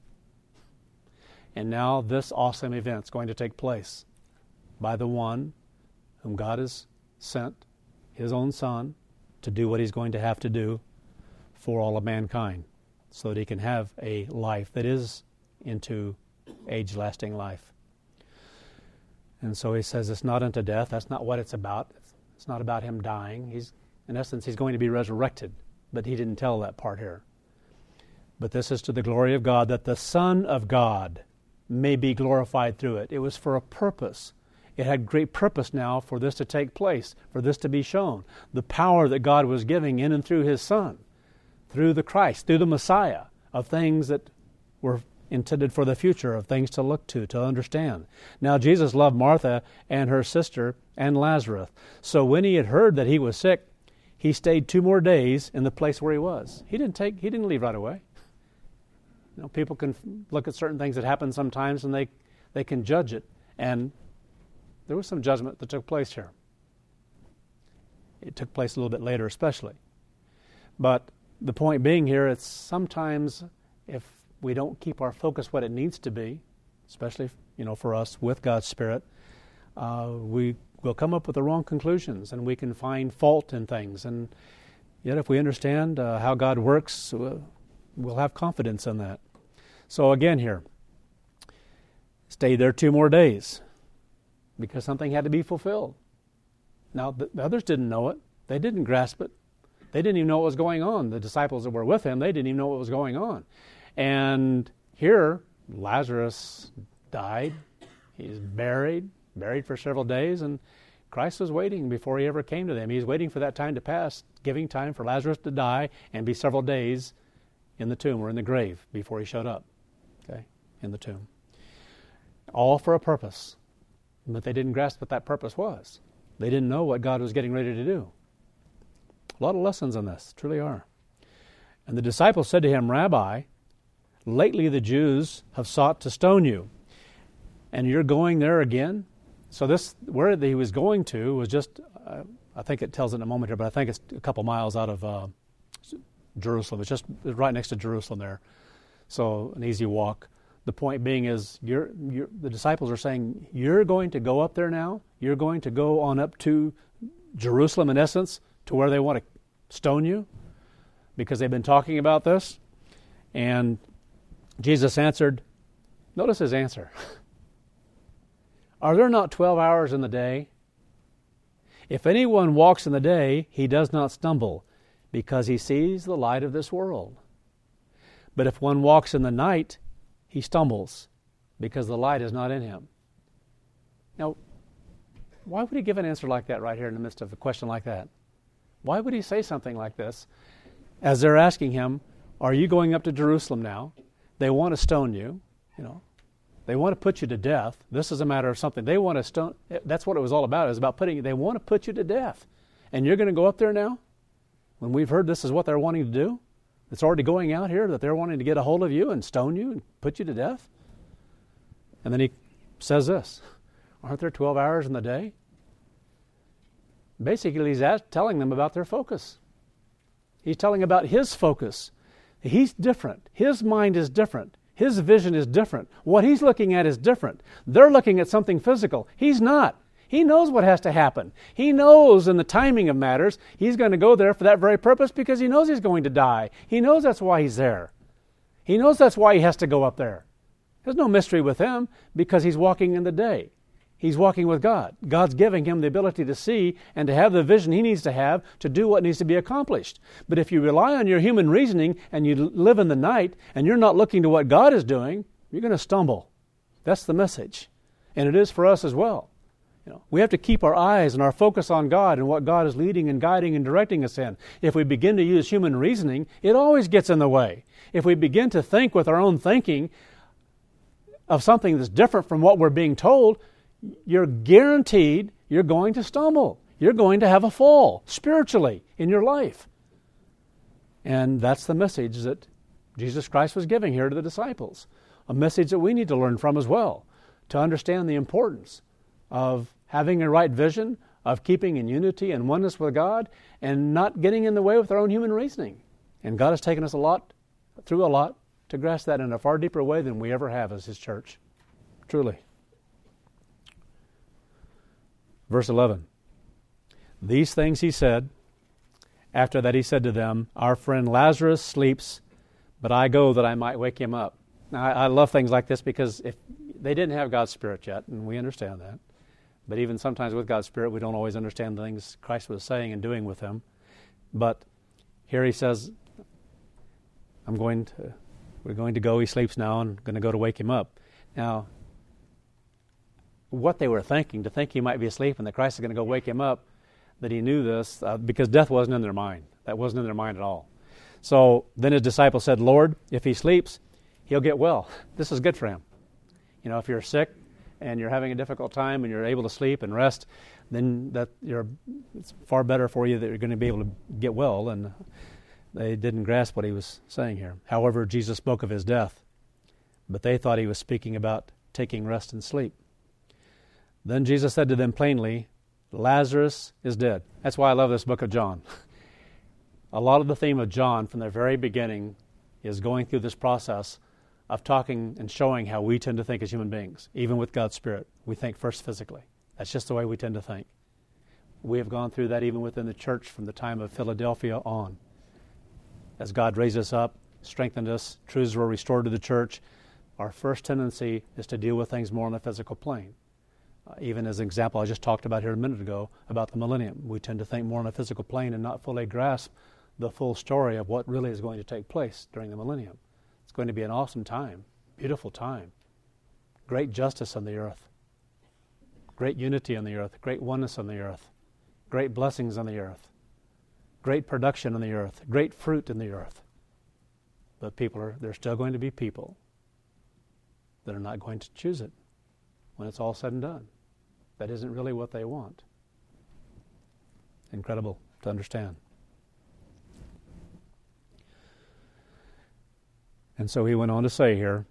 And now this awesome event is going to take place by the one whom God has sent, his own Son, to do what he's going to have to do for all of mankind, so that he can have a life that is into age-lasting life. And so he says it's not unto death. That's not what it's about. It's not about him dying. He's, in essence, he's going to be resurrected, but he didn't tell that part here. But this is to the glory of God, that the Son of God may be glorified through it. It was for a purpose. It had great purpose now for this to take place, for this to be shown. The power that God was giving in and through his Son, through the Christ, through the Messiah, of things that were intended for the future, of things to look to, to understand. Now Jesus loved Martha and her sister and Lazarus. So when he had heard that he was sick, he stayed two more days in the place where he was. He didn't take, he didn't leave right away. You know, people can look at certain things that happen sometimes and they, they can judge it. And there was some judgment that took place here. It took place a little bit later especially. But the point being here, it's sometimes if we don't keep our focus what it needs to be, especially, you know, for us with God's Spirit, uh, we will come up with the wrong conclusions and we can find fault in things. And yet if we understand uh, how God works, we'll have confidence in that. So again here, stay there two more days because something had to be fulfilled. Now, the others didn't know it. They didn't grasp it. They didn't even know what was going on. The disciples that were with him, they didn't even know what was going on. And here, Lazarus died. He's buried, buried for several days, and Christ was waiting before he ever came to them. He was waiting for that time to pass, giving time for Lazarus to die and be several days in the tomb or in the grave before he showed up, okay, in the tomb. All for a purpose. But they didn't grasp what that purpose was. They didn't know what God was getting ready to do. A lot of lessons in this, truly are. And the disciples said to him, Rabbi, lately the Jews have sought to stone you, and you're going there again? So this, where he was going to was just, uh, I think it tells it in a moment here, but I think it's a couple miles out of uh, Jerusalem. It's just right next to Jerusalem there. So an easy walk. The point being is, you're, you're, the disciples are saying, you're going to go up there now? You're going to go on up to Jerusalem, in essence, to where they want to stone you? Because they've been talking about this. And Jesus answered, notice his answer. Are there not twelve hours in the day? If anyone walks in the day, he does not stumble, because he sees the light of this world. But if one walks in the night, he stumbles, because the light is not in him. Now, why would he give an answer like that right here in the midst of a question like that? Why would he say something like this? As they're asking him, are you going up to Jerusalem now? They want to stone you, you know. They want to put you to death. This is a matter of something. They want to stone. That's what it was all about. It was about putting, they want to put you to death. And you're going to go up there now? When we've heard this is what they're wanting to do? It's already going out here that they're wanting to get a hold of you and stone you and put you to death? And then he says this, aren't there twelve hours in the day? Basically, he's asked, telling them about their focus. He's telling about his focus. He's different. His mind is different. His vision is different. What he's looking at is different. They're looking at something physical. He's not. He knows what has to happen. He knows in the timing of matters, he's going to go there for that very purpose because he knows he's going to die. He knows that's why he's there. He knows that's why he has to go up there. There's no mystery with him because he's walking in the day. He's walking with God. God's giving him the ability to see and to have the vision he needs to have to do what needs to be accomplished. But if you rely on your human reasoning and you live in the night and you're not looking to what God is doing, you're going to stumble. That's the message. And it is for us as well. You know, we have to keep our eyes and our focus on God and what God is leading and guiding and directing us in. If we begin to use human reasoning, it always gets in the way. If we begin to think with our own thinking of something that's different from what we're being told, you're guaranteed you're going to stumble. You're going to have a fall spiritually in your life. And that's the message that Jesus Christ was giving here to the disciples. A message that we need to learn from as well, to understand the importance of having a right vision, of keeping in unity and oneness with God, and not getting in the way with our own human reasoning. And God has taken us a lot, through a lot, to grasp that in a far deeper way than we ever have as His church. Truly. Verse eleven. These things he said, After that he said to them, "Our friend Lazarus sleeps, but I go that I might wake him up." Now, I, I love things like this because if they didn't have God's Spirit yet, and we understand that. But even sometimes with God's Spirit, we don't always understand the things Christ was saying and doing with him. But here he says, I'm going to, we're going to go, he sleeps now, and going to go to wake him up. Now, what they were thinking, to think he might be asleep and that Christ is going to go wake him up, that he knew this, uh, because death wasn't in their mind. That wasn't in their mind at all. So then his disciples said, "Lord, if he sleeps, he'll get well." This is good for him. You know, if you're sick and you're having a difficult time and you're able to sleep and rest, then that you're it's far better for you that you're going to be able to get well. And they didn't grasp what he was saying here. However, Jesus spoke of his death, but they thought he was speaking about taking rest and sleep. Then Jesus said to them plainly, "Lazarus is dead." That's why I love this book of John. A lot of the theme of John from the very beginning is going through this process of talking and showing how we tend to think as human beings. Even with God's Spirit, we think first physically. That's just the way we tend to think. We have gone through that even within the church from the time of Philadelphia on. As God raised us up, strengthened us, truths were restored to the church, our first tendency is to deal with things more on the physical plane. Uh, even as an example I just talked about here a minute ago about the millennium. We tend to think more on a physical plane and not fully grasp the full story of what really is going to take place during the millennium. It's going to be an awesome time, beautiful time, great justice on the earth, great unity on the earth, great oneness on the earth, great blessings on the earth, great production on the earth, great fruit in the earth. But people are, there's still going to be people that are not going to choose it when it's all said and done. That isn't really what they want. Incredible to understand. And so he went on to say here,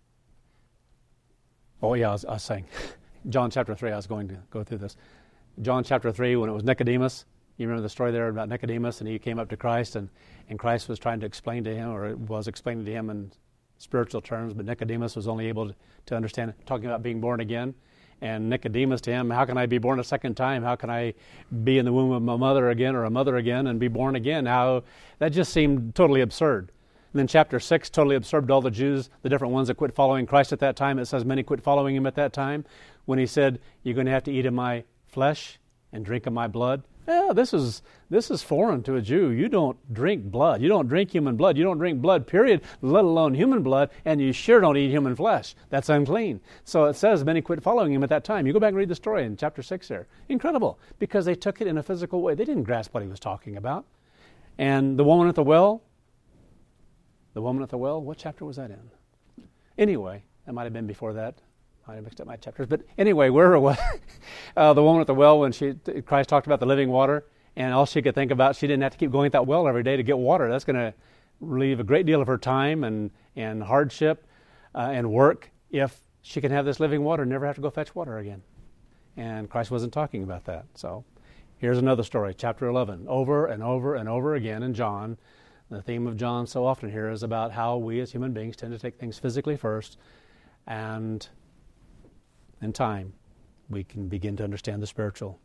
oh yeah, I was, I was saying, John chapter three, I was going to go through this. John chapter three, when it was Nicodemus, you remember the story there about Nicodemus, and he came up to Christ, and, and Christ was trying to explain to him, or was explaining to him in spiritual terms, but Nicodemus was only able to, to understand, talking about being born again. And Nicodemus to him, how can I be born a second time? How can I be in the womb of my mother again, or a mother again, and be born again? How that just seemed totally absurd. And then chapter six totally absorbed all the Jews, the different ones that quit following Christ at that time. It says many quit following him at that time when he said, "You're going to have to eat of my flesh and drink of my blood." Yeah, this is this is foreign to a Jew. You don't drink blood. You don't drink human blood. You don't drink blood, period, let alone human blood, and you sure don't eat human flesh. That's unclean. So it says many quit following him at that time. You go back and read the story in chapter six there. Incredible, because they took it in a physical way. They didn't grasp what he was talking about. And the woman at the well, the woman at the well, what chapter was that in? Anyway, that might have been before that. I mixed up my chapters. But anyway, where was uh, the woman at the well when she Christ talked about the living water, and all she could think about, she didn't have to keep going to that well every day to get water. That's going to relieve a great deal of her time and, and hardship uh, and work if she can have this living water and never have to go fetch water again. And Christ wasn't talking about that. So here's another story, chapter eleven. Over and over and over again in John, the theme of John so often here is about how we as human beings tend to take things physically first, and in time, we can begin to understand the spiritual.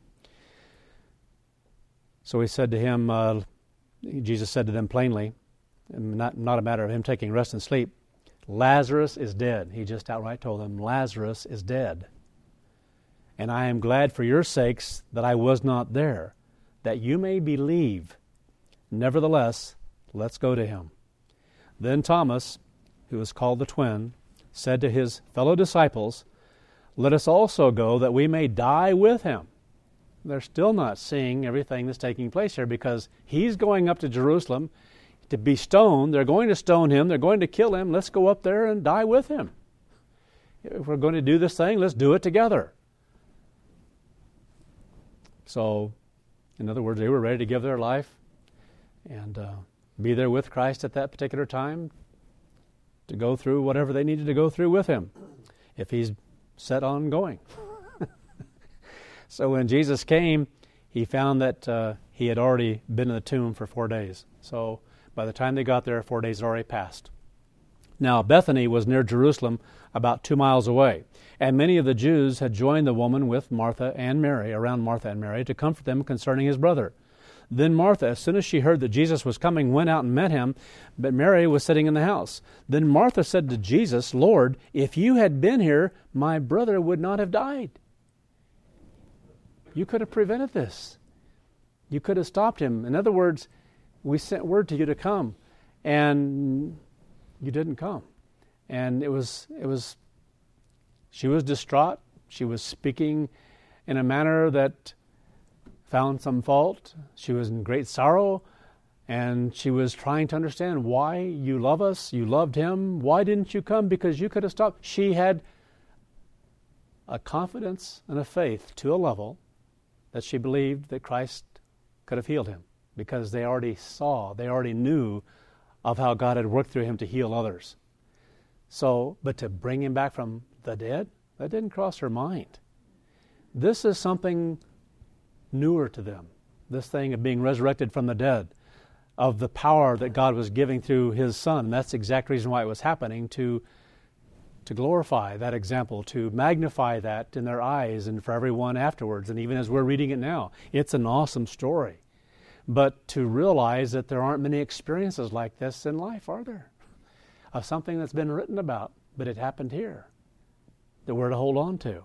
So he said to him, uh, Jesus said to them plainly, and not, not a matter of him taking rest and sleep, "Lazarus is dead." He just outright told them, "Lazarus is dead. And I am glad for your sakes that I was not there, that you may believe. Nevertheless, let's go to him." Then Thomas, who is called the twin, said to his fellow disciples, "Let us also go that we may die with him." They're still not seeing everything that's taking place here because he's going up to Jerusalem to be stoned. They're going to stone him. They're going to kill him. Let's go up there and die with him. If we're going to do this thing, let's do it together. So, in other words, they were ready to give their life and uh, be there with Christ at that particular time to go through whatever they needed to go through with him if he's set on going. So when Jesus came, he found that uh, he had already been in the tomb for four days. So by the time they got there, four days had already passed. Now Bethany was near Jerusalem, about two miles away, and many of the Jews had joined the woman with Martha and Mary, around Martha and Mary, to comfort them concerning his brother. Then Martha, as soon as she heard that Jesus was coming, went out and met him, but Mary was sitting in the house. Then Martha said to Jesus, Lord, if you had been here, my brother would not have died. You could have prevented this. You could have stopped him. In other words, we sent word to you to come, and you didn't come. And it was, it was, she was distraught. She was speaking in a manner that found some fault. She was in great sorrow, and she was trying to understand why you love us. You loved him. Why didn't you come? Because you could have stopped. She had a confidence and a faith to a level that she believed that Christ could have healed him, because they already saw, they already knew of how God had worked through him to heal others. So, but to bring him back from the dead, that didn't cross her mind. This is something newer to them, this thing of being resurrected from the dead, of the power that God was giving through his Son. And that's the exact reason why it was happening, to to glorify that example, to magnify that in their eyes and for everyone afterwards. And even as we're reading it now, it's an awesome story. But to realize that there aren't many experiences like this in life, are there? Of something that's been written about, but it happened here, that we're to hold on to.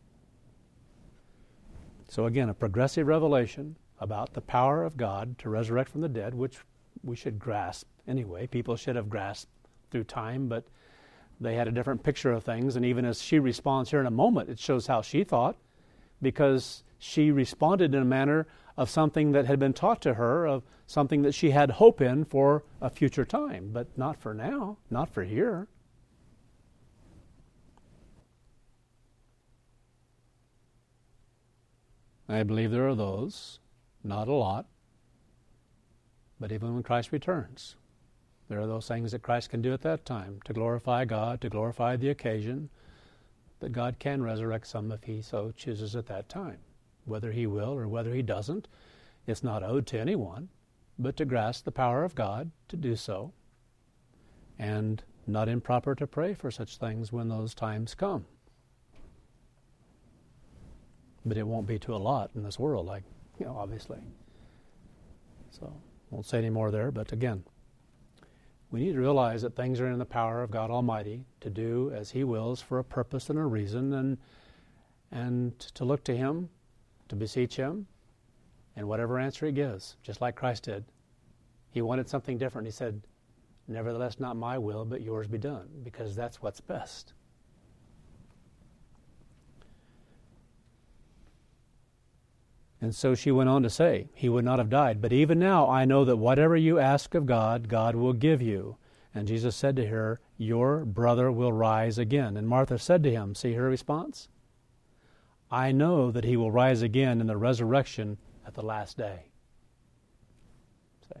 So again, a progressive revelation about the power of God to resurrect from the dead, which we should grasp anyway. People should have grasped through time, but they had a different picture of things. And even as she responds here in a moment, it shows how she thought, because she responded in a manner of something that had been taught to her, of something that she had hope in for a future time, but not for now, not for here. I believe there are those, not a lot, but even when Christ returns, there are those things that Christ can do at that time to glorify God, to glorify the occasion, that God can resurrect some if he so chooses at that time. Whether he will or whether he doesn't, it's not owed to anyone, but to grasp the power of God to do so, and not improper to pray for such things when those times come. But it won't be to a lot in this world, like, you know, obviously. So, won't say any more there, but again, we need to realize that things are in the power of God Almighty to do as he wills for a purpose and a reason, and and to look to him, to beseech him, and whatever answer he gives, just like Christ did. He wanted something different. He said, nevertheless, not my will, but yours be done, because that's what's best. And so she went on to say, he would not have died. But even now I know that whatever you ask of God, God will give you. And Jesus said to her, your brother will rise again. And Martha said to him, see her response? I know that he will rise again in the resurrection at the last day. Say.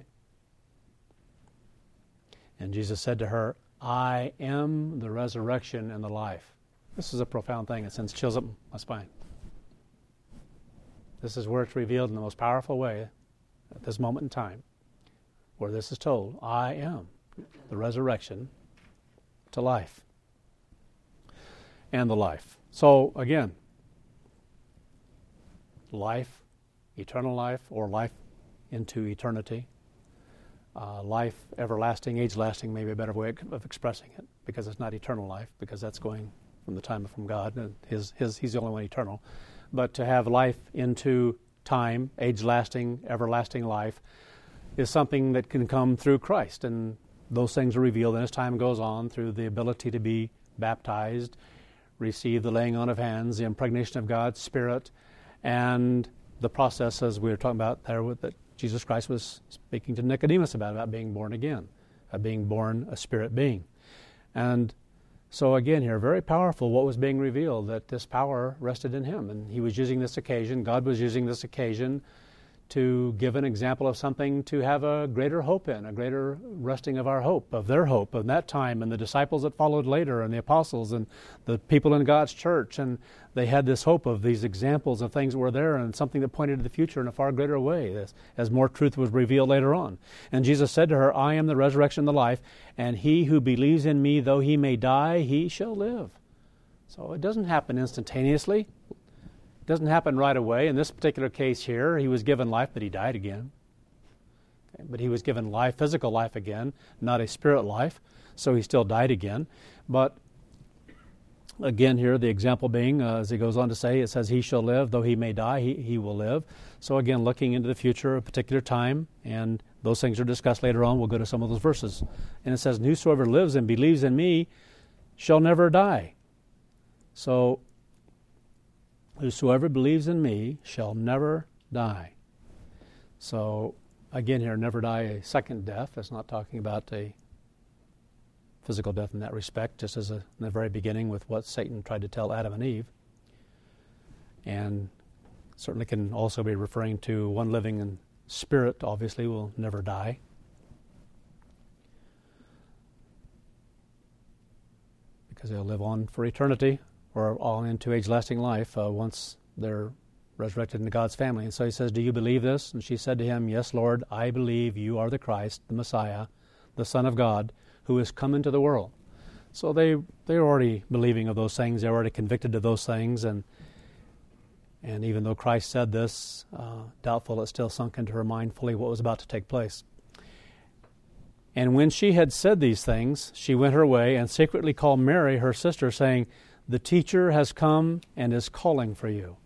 And Jesus said to her, I am the resurrection and the life. This is a profound thing. It sends chills up my spine. This is where it's revealed in the most powerful way at this moment in time, where this is told, I am the resurrection to life and the life. So again, life, eternal life, or life into eternity, uh, life everlasting, age-lasting may be a better way of expressing it, because it's not eternal life, because that's going from the time from God, and his, his, he's the only one eternal. But to have life into time, age-lasting, everlasting life, is something that can come through Christ. And those things are revealed, and as time goes on, through the ability to be baptized, receive the laying on of hands, the impregnation of God's Spirit, and the process, as we were talking about there, with that Jesus Christ was speaking to Nicodemus about, about being born again, of being born a spirit being. And so again here, very powerful what was being revealed, that this power rested in him. And he was using this occasion, God was using this occasion to give an example of something to have a greater hope in, a greater resting of our hope, of their hope of that time, and the disciples that followed later, and the apostles, and the people in God's church. And they had this hope of these examples of things that were there, and something that pointed to the future in a far greater way, as, as more truth was revealed later on. And Jesus said to her, I am the resurrection and the life, and he who believes in me, though he may die, he shall live. So it doesn't happen instantaneously. Doesn't happen right away. In this particular case here, he was given life, but he died again. Okay? But he was given life, physical life again, not a spirit life, so he still died again. But again here, the example being, uh, as he goes on to say, it says, he shall live, though he may die, he, he will live. So again, looking into the future, a particular time, and those things are discussed later on. We'll go to some of those verses. And it says, and whosoever lives and believes in me shall never die. So, whosoever believes in me shall never die. So, again here, never die a second death. That's not talking about a physical death in that respect, just as a, in the very beginning with what Satan tried to tell Adam and Eve. And certainly can also be referring to one living in spirit, obviously, will never die. Because they'll live on for eternity or on into age-lasting life uh, once they're resurrected into God's family. And so he says, do you believe this? And she said to him, yes, Lord, I believe you are the Christ, the Messiah, the Son of God, who has come into the world. So they, they're already believing of those things. They're already convicted of those things. And and even though Christ said this, uh, doubtful it still sunk into her mind fully what was about to take place. And when she had said these things, she went her way and secretly called Mary, her sister, saying, the teacher has come and is calling for you.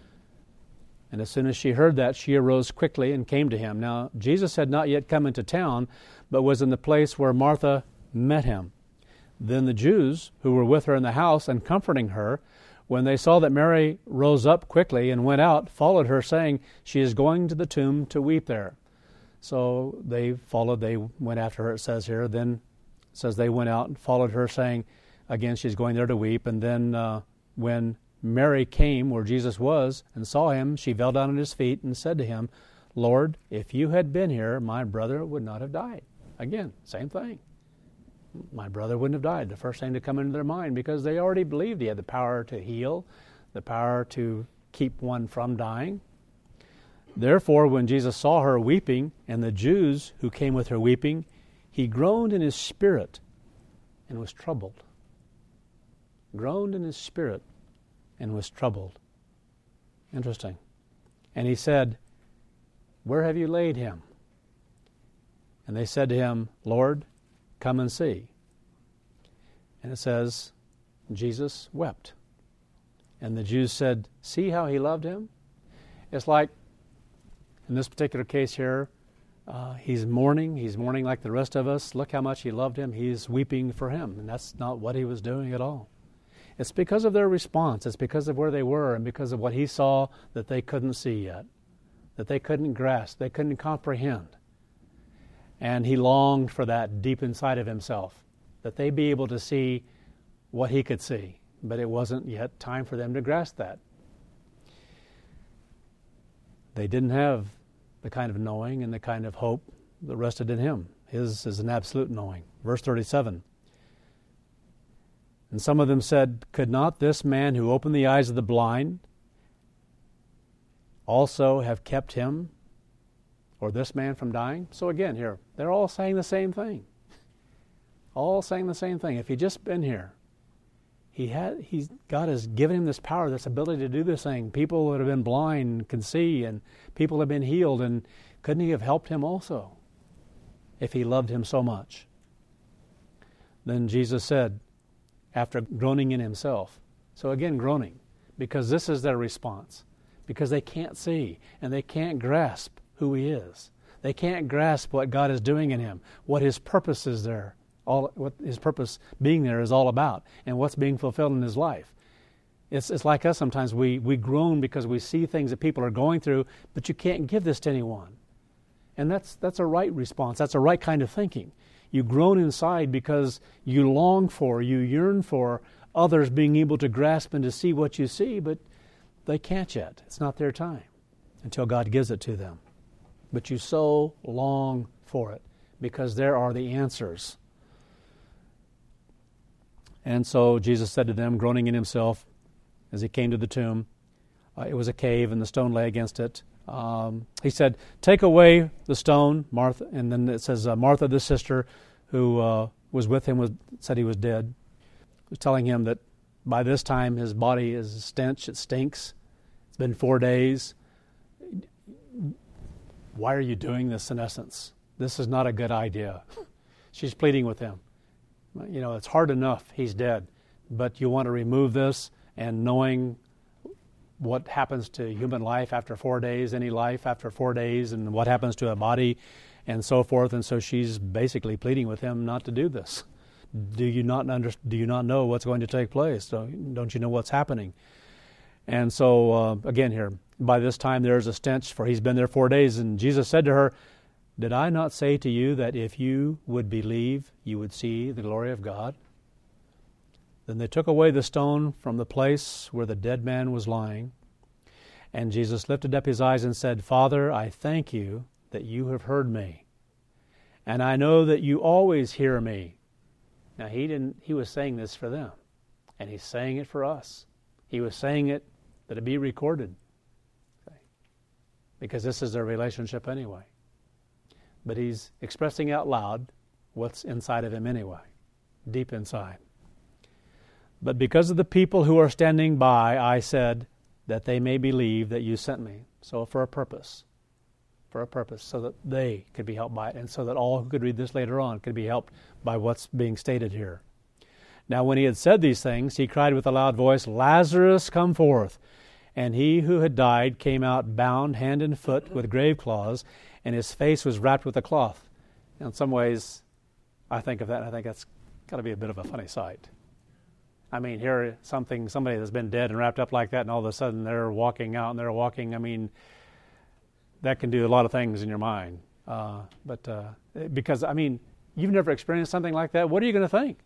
And as soon as she heard that, she arose quickly and came to him. Now, Jesus had not yet come into town, but was in the place where Martha met him. Then the Jews who were with her in the house and comforting her, when they saw that Mary rose up quickly and went out, followed her, saying, she is going to the tomb to weep there. So they followed, they went after her, it says here. Then it says they went out and followed her, saying, again, she's going there to weep. And then uh, when Mary came where Jesus was and saw him, she fell down at his feet and said to him, Lord, if you had been here, my brother would not have died. Again, same thing. My brother wouldn't have died. The first thing to come into their mind, because they already believed he had the power to heal, the power to keep one from dying. Therefore, when Jesus saw her weeping, and the Jews who came with her weeping, he groaned in his spirit and was troubled. Groaned in his spirit and was troubled. Interesting. And he said, where have you laid him? And they said to him, Lord, come and see. And it says, Jesus wept. And the Jews said, see how he loved him? It's like, in this particular case here, uh, he's mourning. He's mourning like the rest of us. Look how much he loved him. He's weeping for him. And that's not what he was doing at all. It's because of their response. It's because of where they were and because of what he saw that they couldn't see yet, that they couldn't grasp, they couldn't comprehend. And he longed for that deep inside of himself, that they be able to see what he could see. But it wasn't yet time for them to grasp that. They didn't have the kind of knowing and the kind of hope that rested in him. His is an absolute knowing. Verse thirty-seven. And some of them said, could not this man who opened the eyes of the blind also have kept him or this man from dying? So again here, they're all saying the same thing. All saying the same thing. If he'd just been here, he had, he's, God has given him this power, this ability to do this thing. People that have been blind can see, and people have been healed, and couldn't he have helped him also if he loved him so much? Then Jesus said, after groaning in himself, so again groaning, because this is their response, because they can't see and they can't grasp who he is. They can't grasp what God is doing in him, what his purpose is there, all what his purpose being there is all about, and what's being fulfilled in his life. It's it's like us sometimes. We, we groan because we see things that people are going through, but you can't give this to anyone. And that's that's a right response. That's a right kind of thinking. You groan inside because you long for, you yearn for others being able to grasp and to see what you see, but they can't yet. It's not their time until God gives it to them. But you so long for it because there are the answers. And so Jesus said to them, groaning in himself, as he came to the tomb, uh, it was a cave and the stone lay against it. Um, he said, take away the stone, Martha. And then it says, uh, Martha, the sister who uh, was with him, was, said he was dead. Was telling him that by this time his body is a stench, it stinks. It's been four days. Why are you doing this in essence? this is not a good idea. She's pleading with him. You know, it's hard enough he's dead, but you want to remove this, and knowing what happens to human life after four days, any life after four days, and what happens to a body, and so forth. And so she's basically pleading with him not to do this. Do you not under, Do you not know what's going to take place? Don't, don't you know what's happening? And so, uh, again here, by this time there is a stench, for he's been there four days. And Jesus said to her, did I not say to you that if you would believe, you would see the glory of God? Then they took away the stone from the place where the dead man was lying. And Jesus lifted up his eyes and said, Father, I thank you that you have heard me. And I know that you always hear me. Now, he didn't. He was saying this for them. And he's saying it for us. He was saying it that it be recorded. Okay. Because this is their relationship anyway. But he's expressing out loud what's inside of him anyway, deep inside. But because of the people who are standing by, I said, that they may believe that you sent me. So for a purpose. For a purpose, so that they could be helped by it, and so that all who could read this later on could be helped by what's being stated here. Now when he had said these things, he cried with a loud voice, Lazarus, come forth. And he who had died came out bound hand and foot with grave cloths, and his face was wrapped with a cloth. In some ways, I think of that, and I think that's got to be a bit of a funny sight. I mean, here something, somebody that's been dead and wrapped up like that, and all of a sudden they're walking out and they're walking. I mean, that can do a lot of things in your mind. Uh, but uh, because, I mean, you've never experienced something like that. What are you going to think?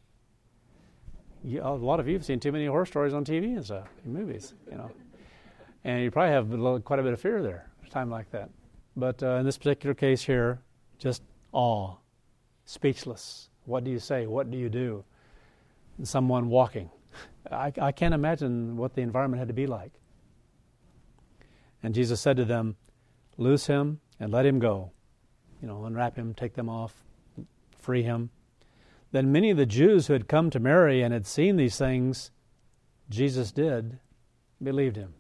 You, a lot of you have seen too many horror stories on T V and stuff, in movies, you know. And you probably have a little, quite a bit of fear there at a time like that. But uh, in this particular case here, just awe, speechless. What do you say? What do you do? And someone walking. I, I can't imagine what the environment had to be like. And Jesus said to them, loose him and let him go. You know, unwrap him, take them off, free him. Then many of the Jews who had come to Mary and had seen these things Jesus did, believed him.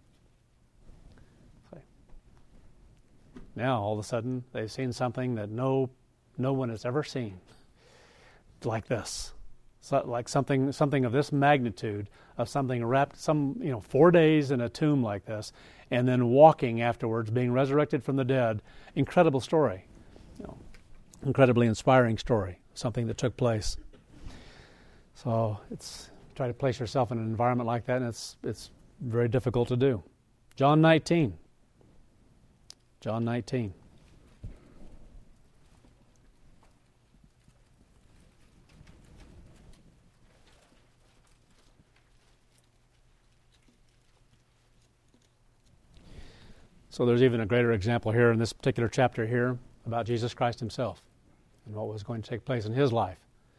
Now, all of a sudden, they've seen something that no no one has ever seen like this. So, like something something of this magnitude, of something wrapped, some you know, four days in a tomb like this, and then walking afterwards, being resurrected from the dead. Incredible story. You know, incredibly inspiring story. Something that took place. So it's try to place yourself in an environment like that, and it's it's very difficult to do. John nineteen. John nineteen. So there's even a greater example here in this particular chapter here about Jesus Christ himself and what was going to take place in his life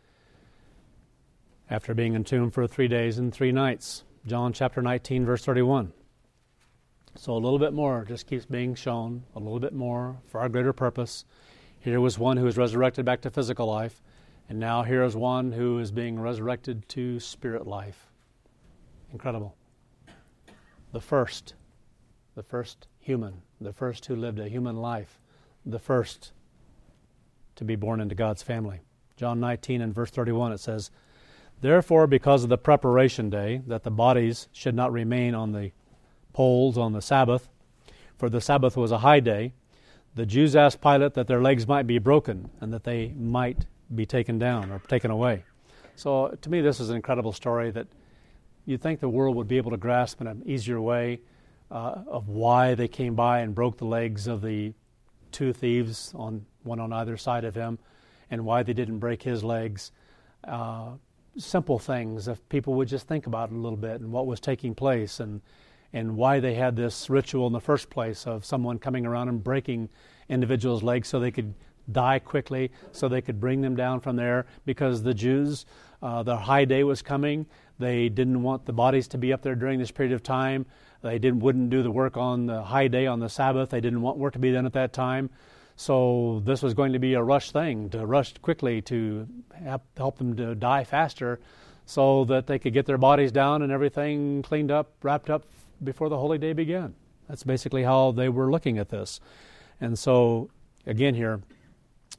after being entombed for three days and three nights. John chapter nineteen, verse thirty-one. So a little bit more just keeps being shown, a little bit more for our greater purpose. Here was one who was resurrected back to physical life, and now here is one who is being resurrected to spirit life. Incredible. The first, the first human, the first who lived a human life, the first to be born into God's family. John nineteen and verse thirty-one, it says, Therefore, because of the preparation day, that the bodies should not remain on the poles on the Sabbath, for the Sabbath was a high day, the Jews asked Pilate that their legs might be broken and that they might be taken down or taken away. So to me, this is an incredible story that you'd think the world would be able to grasp in an easier way uh, of why they came by and broke the legs of the two thieves, on one on either side of him, and why they didn't break his legs. Uh, simple things, if people would just think about it a little bit and what was taking place, and and why they had this ritual in the first place of someone coming around and breaking individuals' legs so they could die quickly, so they could bring them down from there, because the Jews, uh, the high day was coming. They didn't want the bodies to be up there during this period of time. They didn't wouldn't do the work on the high day on the Sabbath. They didn't want work to be done at that time. So this was going to be a rush thing, to rush quickly to help them to die faster so that they could get their bodies down and everything cleaned up, wrapped up before the holy day began. That's basically how they were looking at this. And so, again here,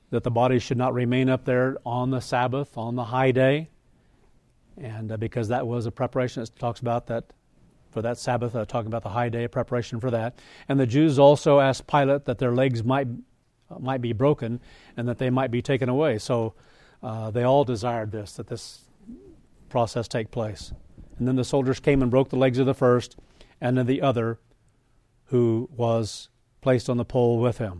that the body should not remain up there on the Sabbath, on the high day. And uh, because that was a preparation, it talks about that for that Sabbath, uh, talking about the high day, a preparation for that. And the Jews also asked Pilate that their legs might uh, might be broken and that they might be taken away. So uh, they all desired this, that this process take place. And then the soldiers came and broke the legs of the first and of the other who was placed on the pole with him.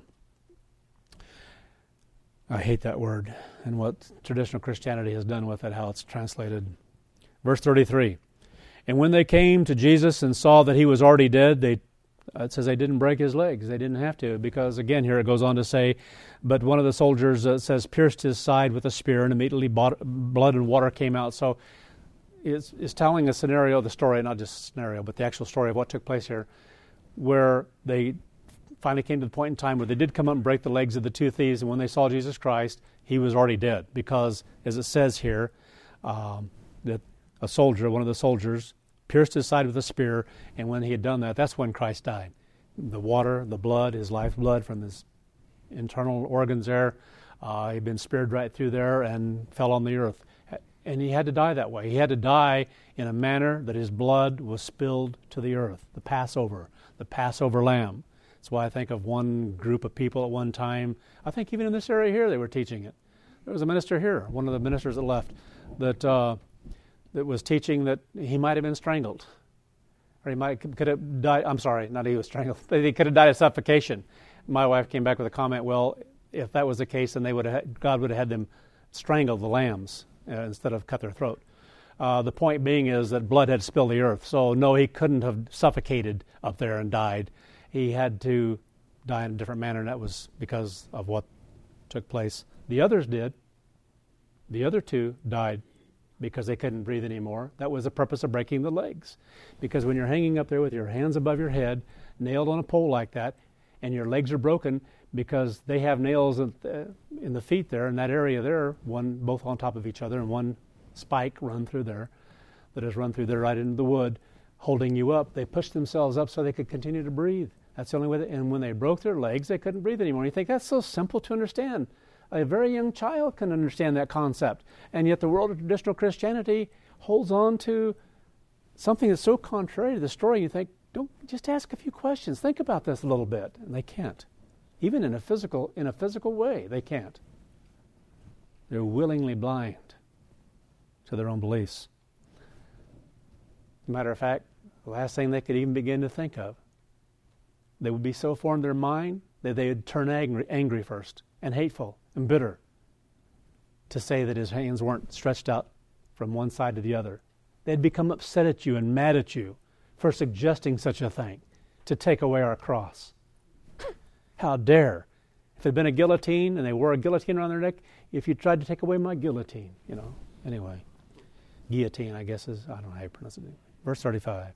I hate that word and what traditional Christianity has done with it, how it's translated. Verse thirty-three, and when they came to Jesus and saw that he was already dead, they it says they didn't break his legs. They didn't have to, because again here it goes on to say, but one of the soldiers uh, says pierced his side with a spear, and immediately blood and water came out. So it's, it's telling a scenario, the story, not just a scenario, but the actual story of what took place here, where they finally came to the point in time where they did come up and break the legs of the two thieves, and when they saw Jesus Christ, he was already dead, because, as it says here, um, that a soldier, one of the soldiers, pierced his side with a spear, and when he had done that, that's when Christ died. The water, the blood, his lifeblood from his internal organs there, uh, he'd been speared right through there and fell on the earth. And he had to die that way. He had to die in a manner that his blood was spilled to the earth, the Passover, the Passover lamb. That's why I think of one group of people at one time, I think even in this area here they were teaching it. There was a minister here, one of the ministers that left, that uh, that was teaching that he might have been strangled. Or he might could have died, I'm sorry, not he was strangled, but he could have died of suffocation. My wife came back with a comment, well, if that was the case, then they would have, God would have had them strangle the lambs uh, instead of cut their throat. Uh, the point being is that blood had spilled the earth. So no, he couldn't have suffocated up there and died. He had to die in a different manner, and that was because of what took place. The others did. The other two died because they couldn't breathe anymore. That was the purpose of breaking the legs. Because when you're hanging up there with your hands above your head, nailed on a pole like that, and your legs are broken because they have nails in the, in the feet there, in that area there, one both on top of each other, and one spike run through there, that has run through there right into the wood, holding you up. They pushed themselves up so they could continue to breathe. That's the only way. That, and when they broke their legs, they couldn't breathe anymore. You think that's so simple to understand. A very young child can understand that concept. And yet the world of traditional Christianity holds on to something that's so contrary to the story. You think, don't just ask a few questions. Think about this a little bit. And they can't. Even in a physical, in a physical way, they can't. They're willingly blind to their own beliefs. As a matter of fact, the last thing they could even begin to think of, they would be so formed in their mind that they would turn angry, angry first, and hateful and bitter, to say that his hands weren't stretched out from one side to the other. They'd become upset at you and mad at you for suggesting such a thing, to take away our cross. How dare. If it had been a guillotine and they wore a guillotine around their neck, if you tried to take away my guillotine, you know, anyway. Guillotine, I guess is, I don't know how you pronounce it. Verse thirty-five.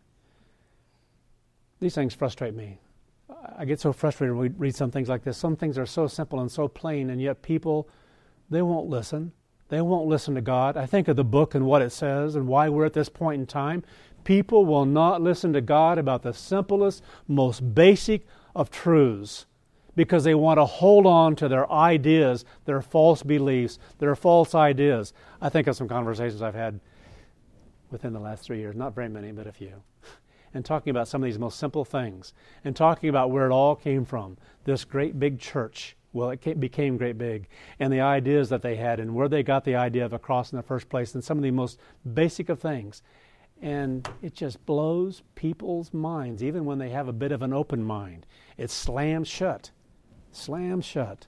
These things frustrate me. I get so frustrated when we read some things like this. Some things are so simple and so plain, and yet people, they won't listen. They won't listen to God. I think of the book and what it says and why we're at this point in time. People will not listen to God about the simplest, most basic of truths because they want to hold on to their ideas, their false beliefs, their false ideas. I think of some conversations I've had within the last three years, not very many, but a few, and talking about some of these most simple things, and talking about where it all came from, this great big church. Well, it came, became great big, and the ideas that they had, and where they got the idea of a cross in the first place, and some of the most basic of things. And it just blows people's minds, even when they have a bit of an open mind. It slams shut, slams shut.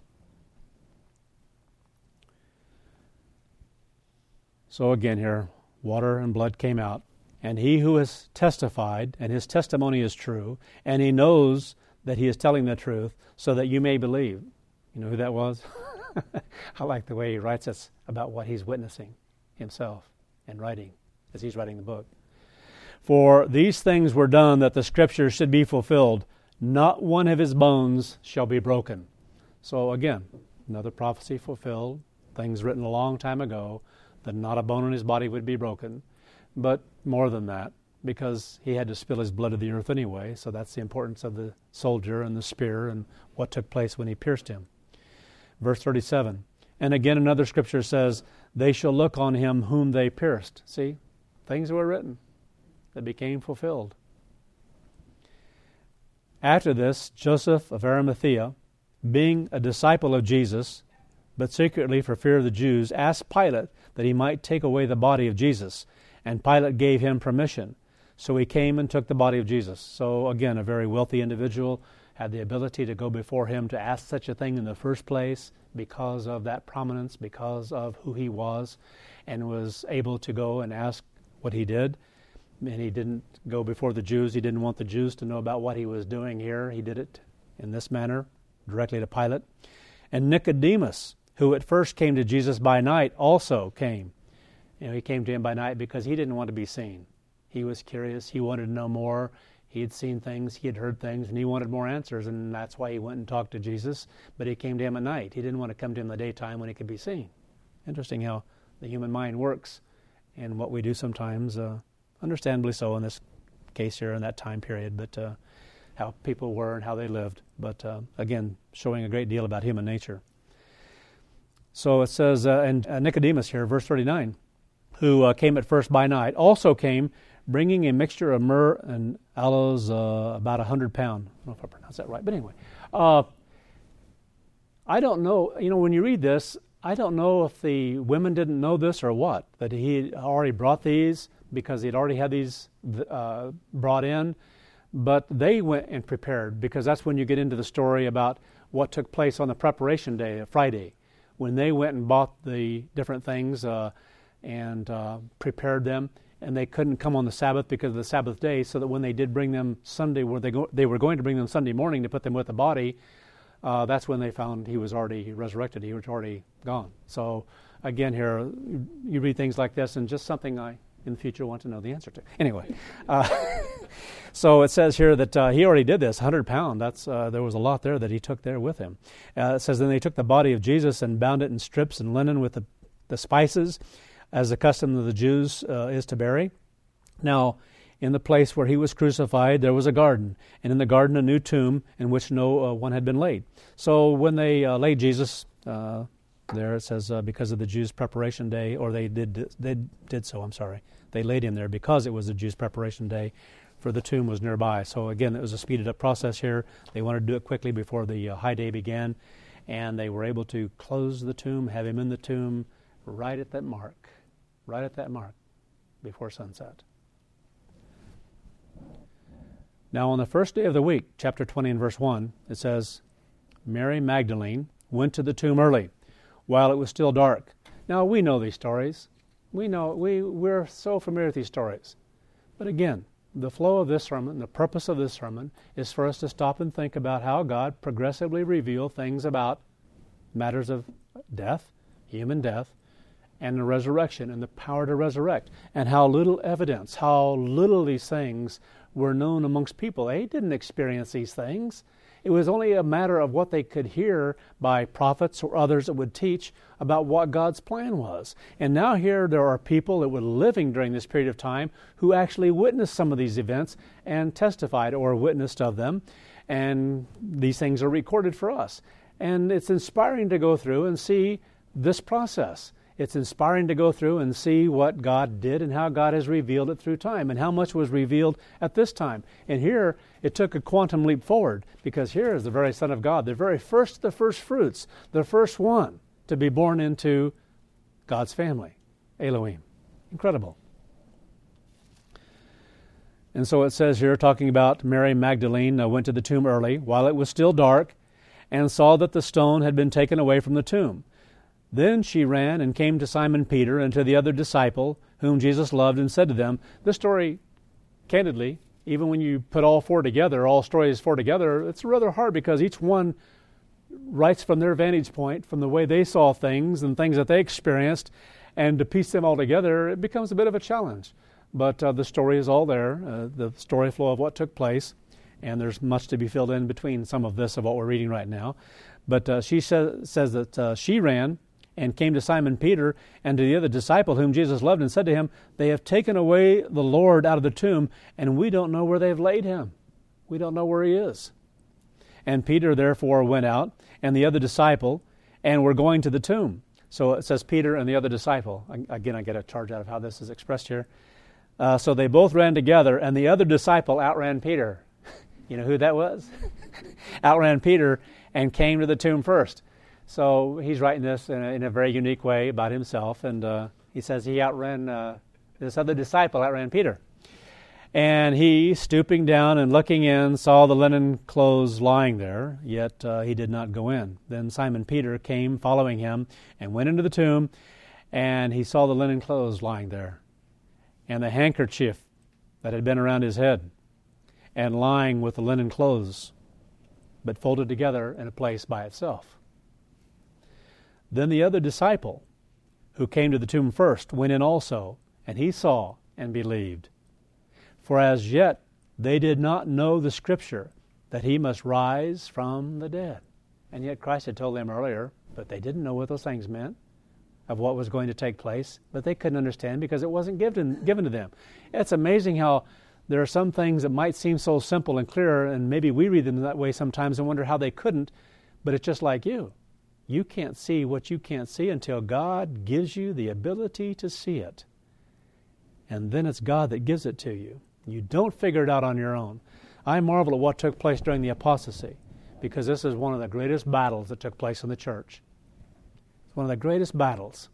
So again here, water and blood came out. And he who has testified, and his testimony is true, and he knows that he is telling the truth, so that you may believe. You know who that was? I like the way he writes us about what he's witnessing himself and writing as he's writing the book. For these things were done that the Scriptures should be fulfilled. Not one of his bones shall be broken. So again, another prophecy fulfilled, things written a long time ago, that not a bone in his body would be broken. But more than that, because he had to spill his blood to the earth anyway, so that's the importance of the soldier and the spear and what took place when he pierced him. Verse thirty-seven. And again another scripture says, they shall look on him whom they pierced. See, things were written that became fulfilled. After this, Joseph of Arimathea, being a disciple of Jesus, but secretly for fear of the Jews, asked Pilate that he might take away the body of Jesus. And Pilate gave him permission. So he came and took the body of Jesus. So again, a very wealthy individual had the ability to go before him to ask such a thing in the first place because of that prominence, because of who he was, and was able to go and ask what he did. And he didn't go before the Jews. He didn't want the Jews to know about what he was doing here. He did it in this manner, directly to Pilate. And Nicodemus, who at first came to Jesus by night, also came. You know, he came to him by night because he didn't want to be seen. He was curious. He wanted to know more. He had seen things. He had heard things, and he wanted more answers, and that's why he went and talked to Jesus. But he came to him at night. He didn't want to come to him in the daytime when he could be seen. Interesting how the human mind works, and what we do sometimes, uh, understandably so in this case here in that time period, but uh, how people were and how they lived. But uh, again, showing a great deal about human nature. So it says, uh, and uh, Nicodemus here, verse thirty-nine, who uh, came at first by night, also came, bringing a mixture of myrrh and aloes, uh, about a hundred pound. I don't know if I pronounced that right, but anyway. Uh, I don't know, you know, when you read this, I don't know if the women didn't know this or what, that he had already brought these because he'd already had these uh, brought in, but they went and prepared, because that's when you get into the story about what took place on the preparation day, Friday, when they went and bought the different things uh, and uh, prepared them. And they couldn't come on the Sabbath because of the Sabbath day, so that when they did bring them Sunday, where they go, they were going to bring them Sunday morning to put them with the body, uh, that's when they found he was already resurrected. He was already gone. So again here, you, you read things like this, and just something I, in the future, want to know the answer to. Anyway, uh, so it says here that uh, he already did this, one hundred pound. That's uh, there was a lot there that he took there with him. Uh, it says, then they took the body of Jesus and bound it in strips and linen with the, the spices, as the custom of the Jews uh, is to bury. Now, in the place where he was crucified, there was a garden, and in the garden a new tomb in which no uh, one had been laid. So when they uh, laid Jesus uh, there, it says uh, because of the Jews' preparation day, or they did they did so, I'm sorry. They laid him there because it was the Jews' preparation day, for the tomb was nearby. So again, it was a speeded up process here. They wanted to do it quickly before the uh, high day began, and they were able to close the tomb, have him in the tomb right at that mark. Right at that mark, before sunset. Now on the first day of the week, chapter twenty and verse one, it says, Mary Magdalene went to the tomb early, while it was still dark. Now we know these stories. We know, we, we're so familiar with these stories. But again, the flow of this sermon, the purpose of this sermon, is for us to stop and think about how God progressively revealed things about matters of death, human death, and the resurrection and the power to resurrect, and how little evidence, how little these things were known amongst people. They didn't experience these things. It was only a matter of what they could hear by prophets or others that would teach about what God's plan was. And now here there are people that were living during this period of time who actually witnessed some of these events and testified or witnessed of them, and these things are recorded for us. And it's inspiring to go through and see this process. It's inspiring to go through and see what God did and how God has revealed it through time, and how much was revealed at this time. And here it took a quantum leap forward, because here is the very Son of God, the very first, the first fruits, the first one to be born into God's family, Elohim. Incredible. And so it says here, talking about Mary Magdalene uh, went to the tomb early, while it was still dark, and saw that the stone had been taken away from the tomb. Then she ran and came to Simon Peter and to the other disciple, whom Jesus loved, and said to them, this story, candidly, even when you put all four together, all stories four together, it's rather hard, because each one writes from their vantage point, from the way they saw things and things that they experienced, and to piece them all together, it becomes a bit of a challenge. But uh, the story is all there, uh, the story flow of what took place, and there's much to be filled in between some of this of what we're reading right now. But uh, she sa- says that uh, she ran and came to Simon Peter and to the other disciple whom Jesus loved, and said to him, they have taken away the Lord out of the tomb, and we don't know where they've laid him. We don't know where he is. And Peter therefore went out, and the other disciple, and were going to the tomb. So it says Peter and the other disciple. Again, I get a charge out of how this is expressed here. Uh, so they both ran together, and the other disciple outran Peter. You know who that was? Outran Peter and came to the tomb first. So he's writing this in a, in a very unique way about himself, and uh, he says he outran, uh, this other disciple outran Peter. And he, stooping down and looking in, saw the linen clothes lying there, yet uh, he did not go in. Then Simon Peter came following him and went into the tomb, and he saw the linen clothes lying there, and the handkerchief that had been around his head, and lying with the linen clothes, but folded together in a place by itself. Then the other disciple, who came to the tomb first, went in also, and he saw and believed. For as yet they did not know the Scripture, that he must rise from the dead. And yet Christ had told them earlier, but they didn't know what those things meant, of what was going to take place, but they couldn't understand because it wasn't given, given to them. It's amazing how there are some things that might seem so simple and clear, and maybe we read them that way sometimes and wonder how they couldn't, but it's just like you. You can't see what you can't see until God gives you the ability to see it. And then it's God that gives it to you. You don't figure it out on your own. I marvel at what took place during the apostasy, because this is one of the greatest battles that took place in the church. It's one of the greatest battles,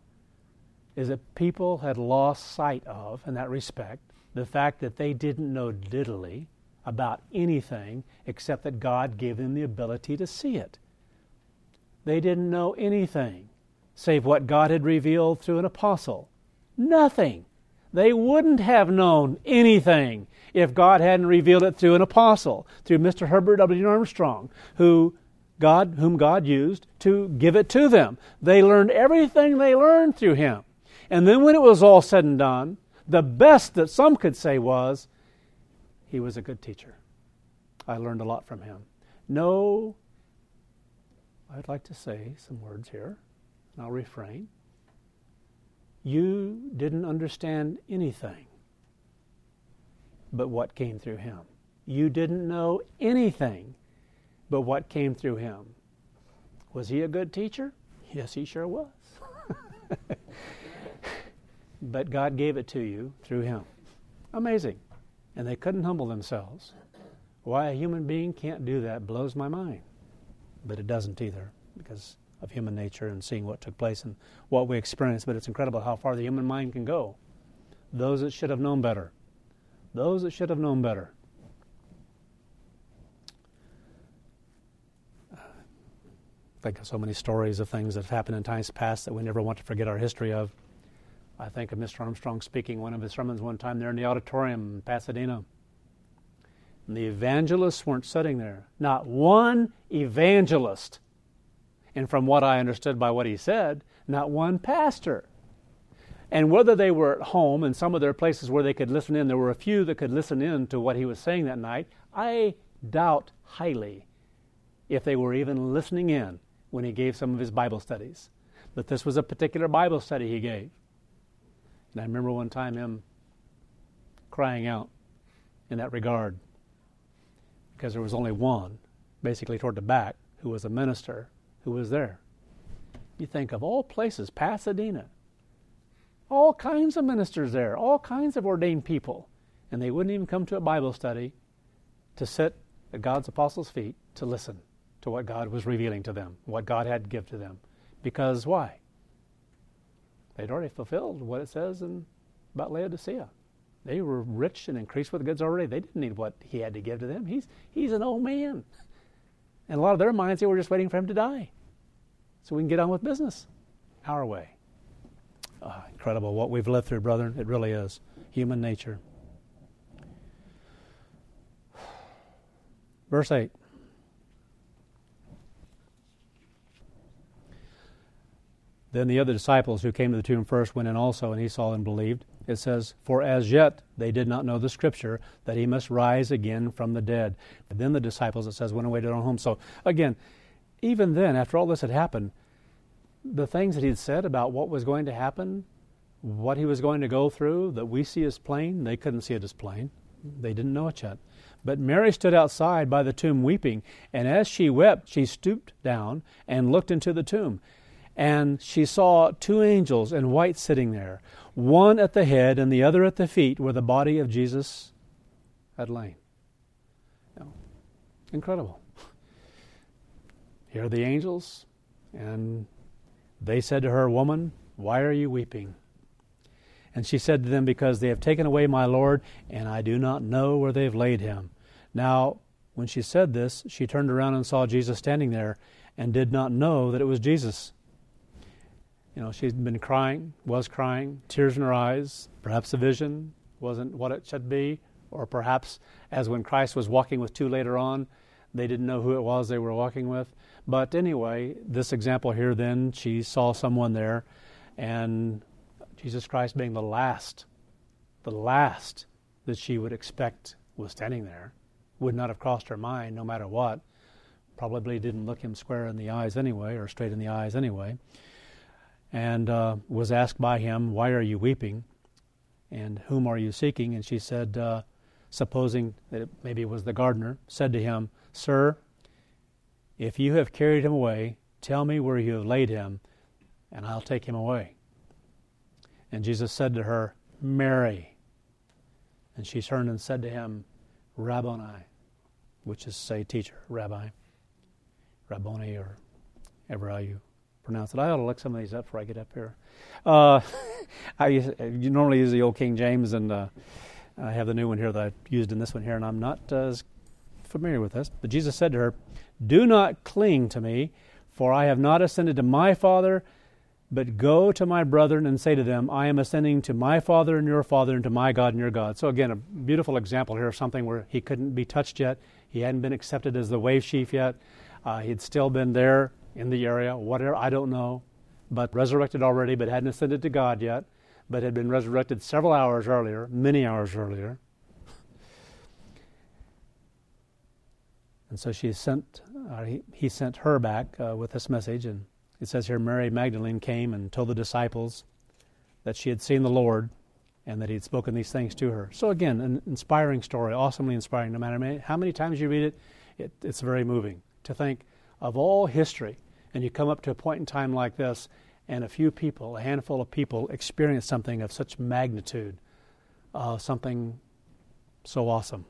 is that people had lost sight of, in that respect, the fact that they didn't know diddly about anything except that God gave them the ability to see it. They didn't know anything save what God had revealed through an apostle. Nothing. They wouldn't have known anything if God hadn't revealed it through an apostle, through Mister Herbert W. Armstrong, who God, whom God used to give it to them. They learned everything they learned through him. And then when it was all said and done, the best that some could say was, he was a good teacher. I learned a lot from him. No, I'd like to say some words here, and I'll refrain. You didn't understand anything but what came through him. You didn't know anything but what came through him. Was he a good teacher? Yes, he sure was. But God gave it to you through him. Amazing. And they couldn't humble themselves. Why a human being can't do that blows my mind. But it doesn't either, because of human nature and seeing what took place and what we experienced. But it's incredible how far the human mind can go. Those that should have known better. Those that should have known better. I think of so many stories of things that have happened in times past that we never want to forget our history of. I think of Mister Armstrong speaking one of his sermons one time there in the auditorium in Pasadena. And the evangelists weren't sitting there. Not one evangelist. And from what I understood by what he said, not one pastor. And whether they were at home in some of their places where they could listen in, there were a few that could listen in to what he was saying that night. I doubt highly if they were even listening in when he gave some of his Bible studies. But this was a particular Bible study he gave. And I remember one time him crying out in that regard, because there was only one, basically toward the back, who was a minister who was there. You think of all places, Pasadena, all kinds of ministers there, all kinds of ordained people, and they wouldn't even come to a Bible study to sit at God's apostles' feet to listen to what God was revealing to them, what God had to give to them. Because why? They'd already fulfilled what it says in, about Laodicea. They were rich and increased with goods already. They didn't need what he had to give to them. He's, he's an old man. And a lot of their minds, they were just waiting for him to die so we can get on with business our way. Oh, incredible what we've lived through, brethren. It really is. Human nature. Verse eight. Then the other disciples who came to the tomb first went in also, and he saw and believed. It says, for as yet they did not know the Scripture, that he must rise again from the dead. And then the disciples, it says, went away to their own home. So again, even then, after all this had happened, the things that he had said about what was going to happen, what he was going to go through, that we see as plain, they couldn't see it as plain. They didn't know it yet. But Mary stood outside by the tomb weeping, and as she wept, she stooped down and looked into the tomb. And she saw two angels in white sitting there, one at the head and the other at the feet, where the body of Jesus had lain. Now, incredible. Here are the angels, and they said to her, "Woman, why are you weeping?" And she said to them, "Because they have taken away my Lord, and I do not know where they have laid him." Now, when she said this, she turned around and saw Jesus standing there, and did not know that it was Jesus. You know, she'd been crying, was crying, tears in her eyes. Perhaps the vision wasn't what it should be, or perhaps, as when Christ was walking with two later on, they didn't know who it was they were walking with. But anyway, this example here then, she saw someone there, and Jesus Christ being the last, the last that she would expect was standing there, would not have crossed her mind no matter what. Probably didn't look him square in the eyes anyway, or straight in the eyes anyway. And uh, was asked by him, "Why are you weeping? And whom are you seeking?" And she said, uh, supposing that it maybe it was the gardener, said to him, "Sir, if you have carried him away, tell me where you have laid him, and I'll take him away." And Jesus said to her, "Mary." And she turned and said to him, "Rabboni," which is, say, teacher, rabbi, Rabboni, or ever how you pronounce it. I ought to look some of these up before I get up here. Uh, I use, you normally use the old King James, and uh, I have the new one here that I used in this one here, and I'm not uh, as familiar with this. But Jesus said to her, "Do not cling to me, for I have not ascended to my Father, but go to my brethren and say to them, I am ascending to my Father and your Father, and to my God and your God." So again, a beautiful example here of something where he couldn't be touched yet. He hadn't been accepted as the wave chief yet. Uh, he'd still been there in the area, whatever, I don't know, but resurrected already, but hadn't ascended to God yet, but had been resurrected several hours earlier, many hours earlier. And so she sent, uh, he, he sent her back uh, with this message, and it says here, Mary Magdalene came and told the disciples that she had seen the Lord and that he had spoken these things to her. So again, an inspiring story, awesomely inspiring. No matter how many times you read it, it it's very moving to think of all history, and you come up to a point in time like this, and a few people, a handful of people, experience something of such magnitude, uh, something so awesome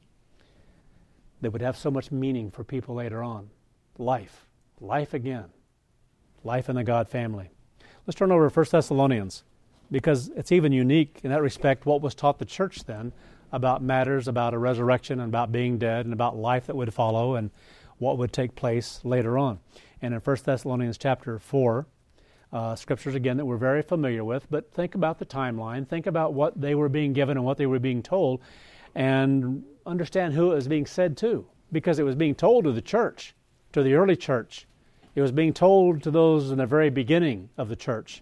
that would have so much meaning for people later on. Life. Life again. Life in the God family. Let's turn over to First Thessalonians, because it's even unique in that respect what was taught the church then about matters about a resurrection and about being dead and about life that would follow and what would take place later on. And in First Thessalonians chapter four, uh, scriptures again that we're very familiar with, but think about the timeline, think about what they were being given and what they were being told, and understand who it was being said to, because it was being told to the church, to the early church. It was being told to those in the very beginning of the church,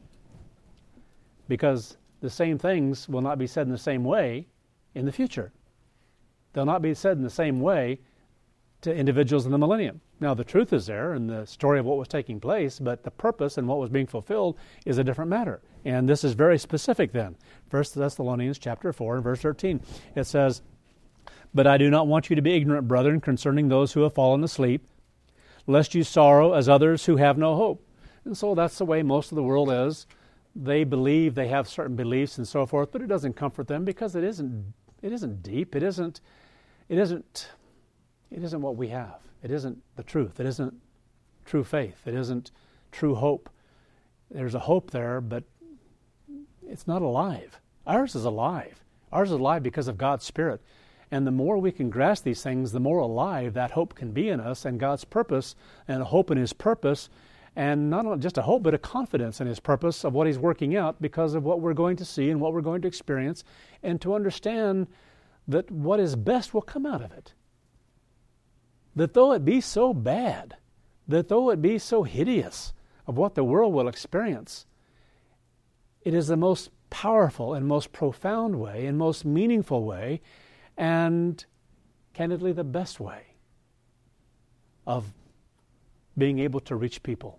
because the same things will not be said in the same way in the future. They'll not be said in the same way to individuals in the millennium. Now, the truth is there in the story of what was taking place, but the purpose and what was being fulfilled is a different matter. And this is very specific then. First Thessalonians chapter four and verse thirteen. It says, "But I do not want you to be ignorant, brethren, concerning those who have fallen asleep, lest you sorrow as others who have no hope." And so that's the way most of the world is. They believe they have certain beliefs and so forth, but it doesn't comfort them because it isn't it isn't deep. It isn't it isn't it isn't what we have. It isn't the truth. It isn't true faith. It isn't true hope. There's a hope there, but it's not alive. Ours is alive. Ours is alive because of God's Spirit. And the more we can grasp these things, the more alive that hope can be in us and God's purpose and a hope in His purpose, and not only just a hope, but a confidence in His purpose of what He's working out because of what we're going to see and what we're going to experience, and to understand that what is best will come out of it. That though it be so bad, that though it be so hideous of what the world will experience, it is the most powerful and most profound way and most meaningful way, and candidly the best way of being able to reach people,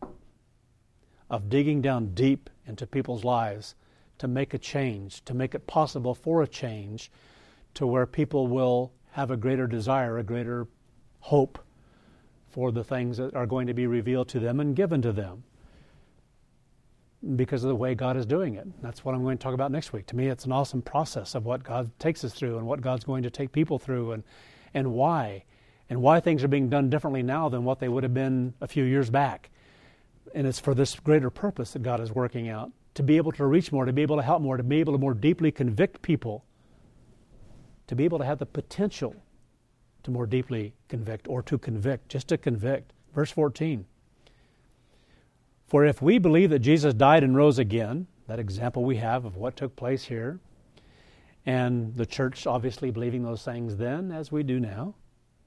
of digging down deep into people's lives to make a change, to make it possible for a change, to where people will have a greater desire, a greater hope for the things that are going to be revealed to them and given to them because of the way God is doing it. That's what I'm going to talk about next week. To me, it's an awesome process of what God takes us through and what God's going to take people through and, and why, and why things are being done differently now than what they would have been a few years back. And it's for this greater purpose that God is working out, to be able to reach more, to be able to help more, to be able to more deeply convict people, to be able to have the potential to more deeply convict, or to convict, just to convict. Verse fourteen. For if we believe that Jesus died and rose again, that example we have of what took place here, and the church obviously believing those things then as we do now.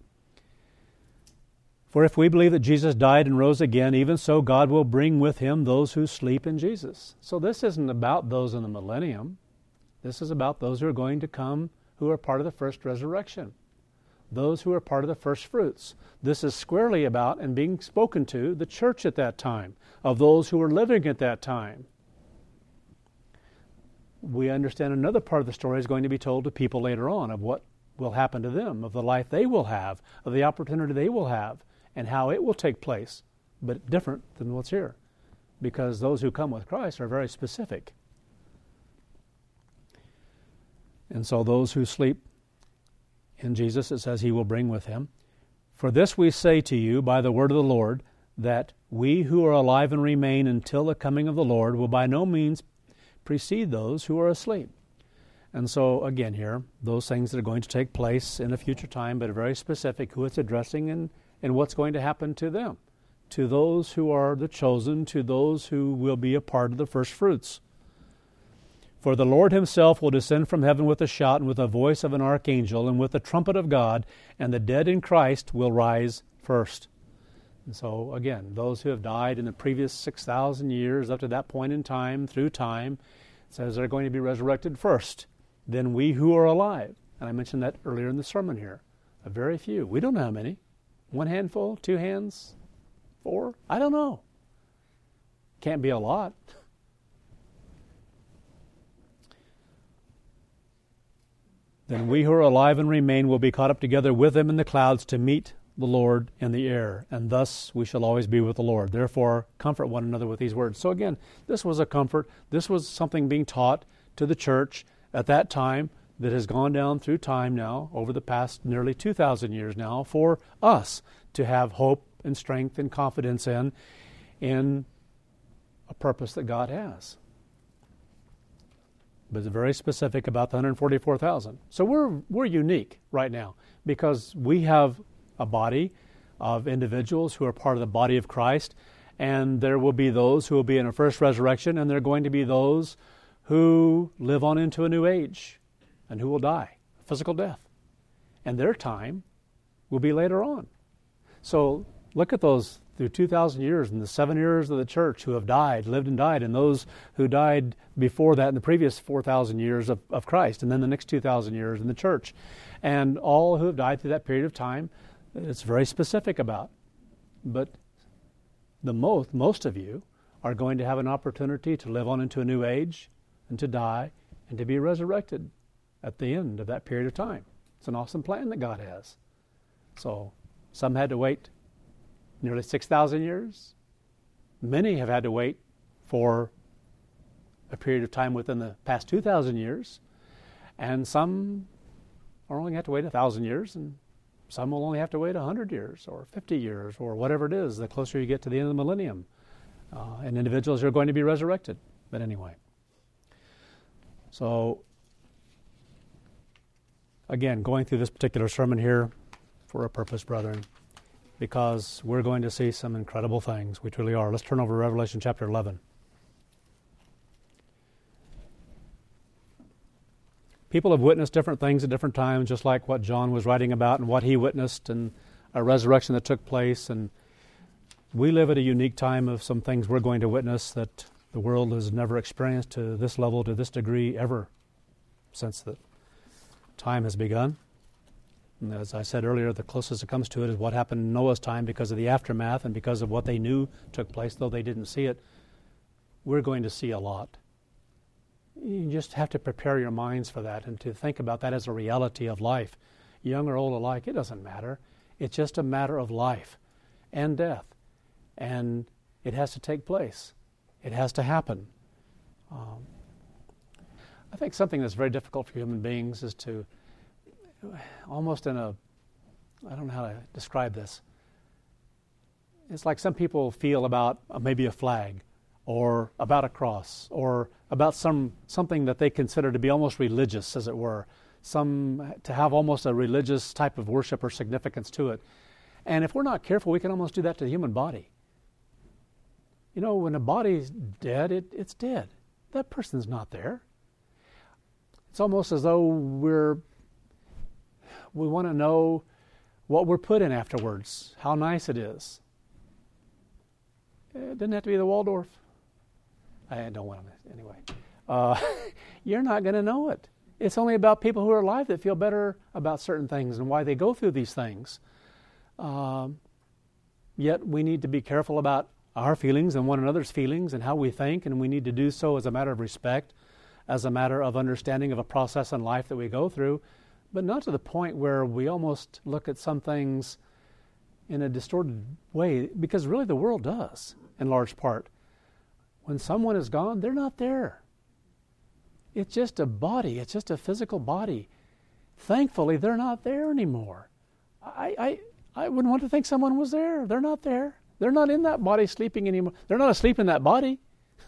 For if we believe that Jesus died and rose again, even so God will bring with him those who sleep in Jesus. So this isn't about those in the millennium. This is about those who are going to come who are part of the first resurrection. Those who are part of the first fruits. This is squarely about and being spoken to the church at that time, of those who were living at that time. We understand another part of the story is going to be told to people later on of what will happen to them, of the life they will have, of the opportunity they will have, and how it will take place, but different than what's here, because those who come with Christ are very specific. And so those who sleep in Jesus, it says he will bring with him. For this we say to you by the word of the Lord, that we who are alive and remain until the coming of the Lord will by no means precede those who are asleep. And so again here, those things that are going to take place in a future time, but are very specific, who it's addressing and, and what's going to happen to them, to those who are the chosen, to those who will be a part of the first fruits. For the Lord himself will descend from heaven with a shout and with the voice of an archangel and with the trumpet of God, and the dead in Christ will rise first. And so, again, those who have died in the previous six thousand years up to that point in time, through time, it says they're going to be resurrected first. Then we who are alive, and I mentioned that earlier in the sermon here, a very few. We don't know how many. One handful, two hands, four? I don't know. Can't be a lot. Then we who are alive and remain will be caught up together with them in the clouds to meet the Lord in the air, and thus we shall always be with the Lord. Therefore, comfort one another with these words. So again, this was a comfort. This was something being taught to the church at that time that has gone down through time now, over the past nearly two thousand years now, for us to have hope and strength and confidence in, in a purpose that God has. But it's very specific about the one hundred forty-four thousand. So we're we're unique right now because we have a body of individuals who are part of the body of Christ, and there will be those who will be in a first resurrection, and there are going to be those who live on into a new age and who will die, physical death. And their time will be later on. So look at those through two thousand years and the seven years of the church who have died, lived and died, and those who died before that in the previous four thousand years of, of Christ, and then the next two thousand years in the church. And all who have died through that period of time, it's very specific about. But the most, most of you are going to have an opportunity to live on into a new age and to die and to be resurrected at the end of that period of time. It's an awesome plan that God has. So some had to wait nearly six thousand years. Many have had to wait for a period of time within the past two thousand years. And some are only have to wait one thousand years, and some will only have to wait one hundred years or fifty years or whatever it is, the closer you get to the end of the millennium. Uh, and individuals are going to be resurrected. But anyway. So, again, going through this particular sermon here for a purpose, brethren, because we're going to see some incredible things. We truly are. Let's turn over to Revelation chapter eleven. People have witnessed different things at different times, just like what John was writing about and what he witnessed and a resurrection that took place. And we live at a unique time of some things we're going to witness that the world has never experienced to this level, to this degree, ever since the time has begun. And as I said earlier, the closest it comes to it is what happened in Noah's time because of the aftermath and because of what they knew took place, though they didn't see it. We're going to see a lot. You just have to prepare your minds for that and to think about that as a reality of life. Young or old alike, it doesn't matter. It's just a matter of life and death. And it has to take place. It has to happen. Um, I think something that's very difficult for human beings is to, almost in a, I don't know how to describe this. It's like some people feel about uh, maybe a flag, or about a cross, or about some something that they consider to be almost religious, as it were, some to have almost a religious type of worship or significance to it. And if we're not careful, we can almost do that to the human body. You know, when a body's dead, it, it's dead. That person's not there. It's almost as though we're we want to know what we're put in afterwards, how nice it is. It doesn't have to be the Waldorf. I don't want to, anyway. Uh, you're not going to know it. It's only about people who are alive that feel better about certain things and why they go through these things. Um, yet we need to be careful about our feelings and one another's feelings and how we think, and we need to do so as a matter of respect, as a matter of understanding of a process in life that we go through, but not to the point where we almost look at some things in a distorted way, because really the world does, in large part. When someone is gone, they're not there. It's just a body. It's just a physical body. Thankfully, they're not there anymore. I, I, I wouldn't want to think someone was there. They're not there. They're not in that body sleeping anymore. They're not asleep in that body.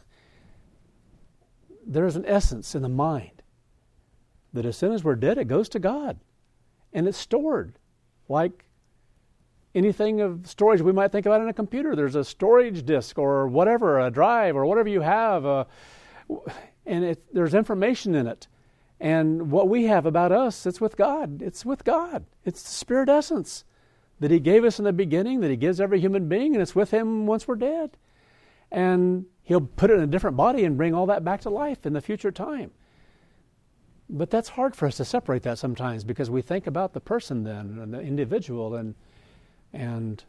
There's an essence in the mind that as soon as we're dead, it goes to God. And it's stored like anything of storage we might think about in a computer. There's a storage disk or whatever, a drive or whatever you have, uh, and it, there's information in it. And what we have about us, it's with God. It's with God. It's the Spirit essence that He gave us in the beginning, that He gives every human being, and it's with Him once we're dead. And He'll put it in a different body and bring all that back to life in the future time. But that's hard for us to separate that sometimes, because we think about the person then and the individual, and and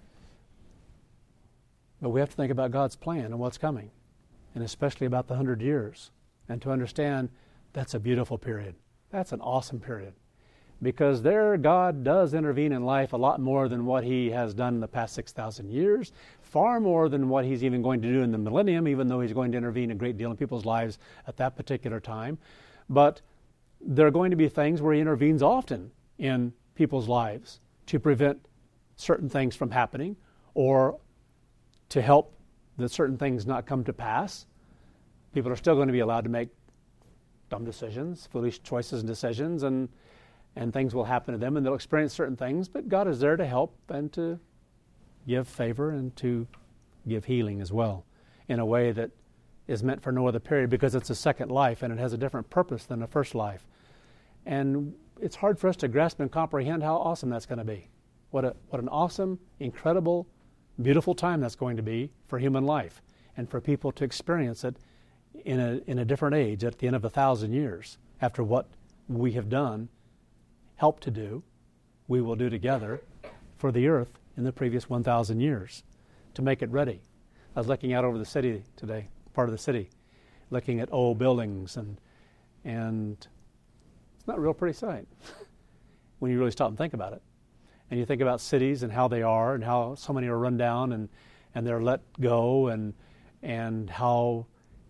but we have to think about God's plan and what's coming, and especially about the hundred years, and to understand that's a beautiful period. That's an awesome period, because there God does intervene in life a lot more than what He has done in the past six thousand years, far more than what He's even going to do in the millennium, even though He's going to intervene a great deal in people's lives at that particular time. But there are going to be things where He intervenes often in people's lives to prevent certain things from happening, or to help that certain things not come to pass. People are still going to be allowed to make dumb decisions, foolish choices and decisions, and and things will happen to them, and they'll experience certain things, but God is there to help and to give favor and to give healing as well, in a way that is meant for no other period, because it's a second life and it has a different purpose than the first life. And it's hard for us to grasp and comprehend how awesome that's going to be. What a what an awesome, incredible, beautiful time that's going to be for human life, and for people to experience it in a in a different age at the end of a thousand years, after what we have done, helped to do, we will do together for the earth in the previous one thousand years, to make it ready. I was looking out over the city today, part of the city, looking at old buildings, and and it's not a real pretty sight when you really stop and think about it. And you think about cities and how they are, and how so many are run down and, and they're let go, and and how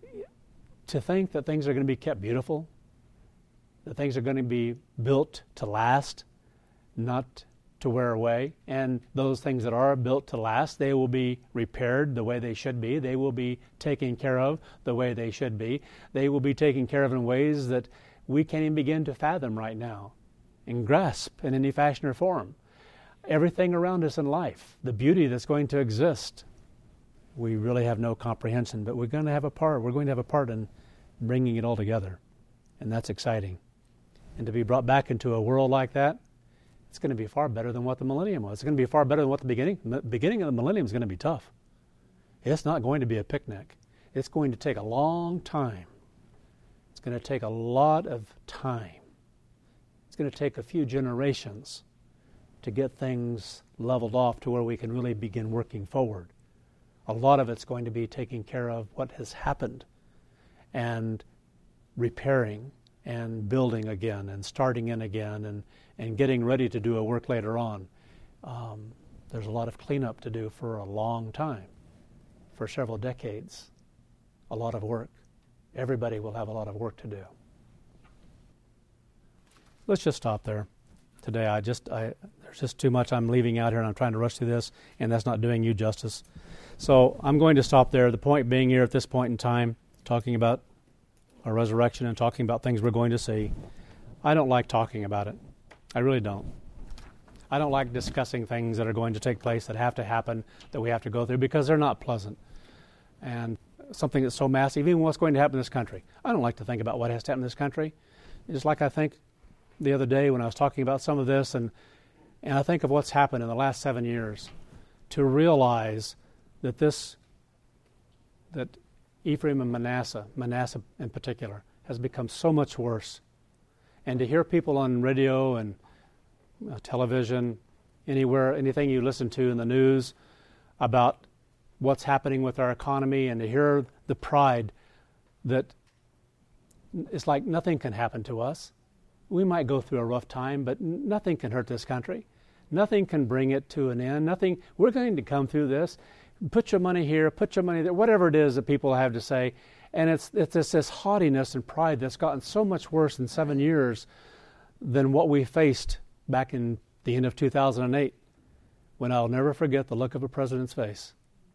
to think that things are going to be kept beautiful, that things are going to be built to last, not to wear away. And those things that are built to last, they will be repaired the way they should be. They will be taken care of the way they should be. They will be taken care of in ways that we can't even begin to fathom right now and grasp in any fashion or form. Everything around us in life, the beauty that's going to exist, we really have no comprehension, but we're going to have a part. We're going to have a part in bringing it all together, and that's exciting. And to be brought back into a world like that, it's going to be far better than what the millennium was. It's going to be far better than what the beginning. The beginning of the millennium is going to be tough. It's not going to be a picnic. It's going to take a long time. It's going to take a lot of time. It's going to take a few generations to get things leveled off to where we can really begin working forward. A lot of it's going to be taking care of what has happened and repairing and building again and starting in again and, and getting ready to do a work later on. Um, there's a lot of cleanup to do for a long time, for several decades. A lot of work. Everybody will have a lot of work to do. Let's just stop there. Today, I just, I, there's just too much I'm leaving out here, and I'm trying to rush through this, and that's not doing you justice. So I'm going to stop there. The point being here at this point in time, talking about a resurrection and talking about things we're going to see. I don't like talking about it. I really don't. I don't like discussing things that are going to take place, that have to happen, that we have to go through, because they're not pleasant. And something that's so massive, even what's going to happen in this country. I don't like to think about what has to happen in this country. Just like I think the other day when I was talking about some of this, and and I think of what's happened in the last seven years, to realize that this, that Ephraim and Manasseh, Manasseh in particular, has become so much worse. And to hear people on radio and uh, television, anywhere, anything you listen to in the news about what's happening with our economy, and to hear the pride that it's like nothing can happen to us. We might go through a rough time, but nothing can hurt this country. Nothing can bring it to an end. Nothing. We're going to come through this. Put your money here, put your money there, whatever it is that people have to say. And it's it's this, this haughtiness and pride that's gotten so much worse in seven years than what we faced back in the end of two thousand eight, when I'll never forget the look of a president's face.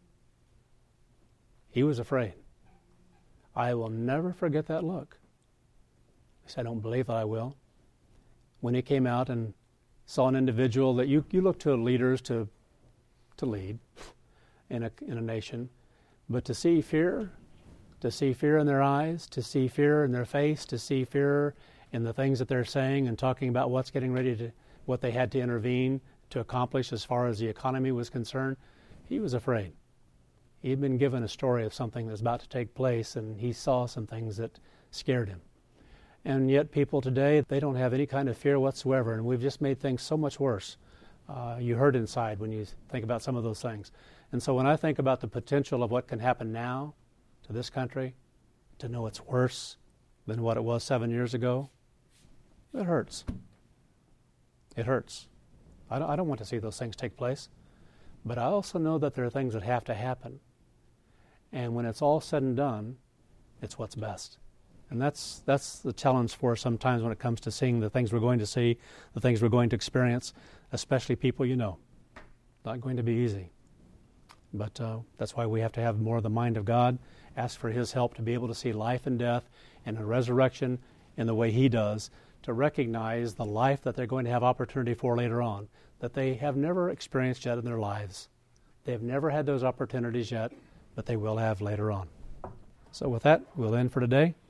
He was afraid. I will never forget that look. He said, I don't believe that I will. When he came out and saw an individual that you, you look to leaders to to lead in a in a nation, but to see fear, to see fear in their eyes, to see fear in their face, to see fear in the things that they're saying and talking about what's getting ready to, what they had to intervene to accomplish as far as the economy was concerned, he was afraid. He had been given a story of something that's about to take place, and he saw some things that scared him. And yet people today, they don't have any kind of fear whatsoever, and we've just made things so much worse. Uh, you hurt inside when you think about some of those things. And so when I think about the potential of what can happen now to this country, to know it's worse than what it was seven years ago, it hurts. It hurts. I don't, I don't want to see those things take place, but I also know that there are things that have to happen. And when it's all said and done, it's what's best. And that's that's the challenge for us sometimes when it comes to seeing the things we're going to see, the things we're going to experience, especially people you know. Not going to be easy. But uh, that's why we have to have more of the mind of God, ask for His help to be able to see life and death and a resurrection in the way He does, to recognize the life that they're going to have opportunity for later on, that they have never experienced yet in their lives. They've never had those opportunities yet, but they will have later on. So with that, we'll end for today.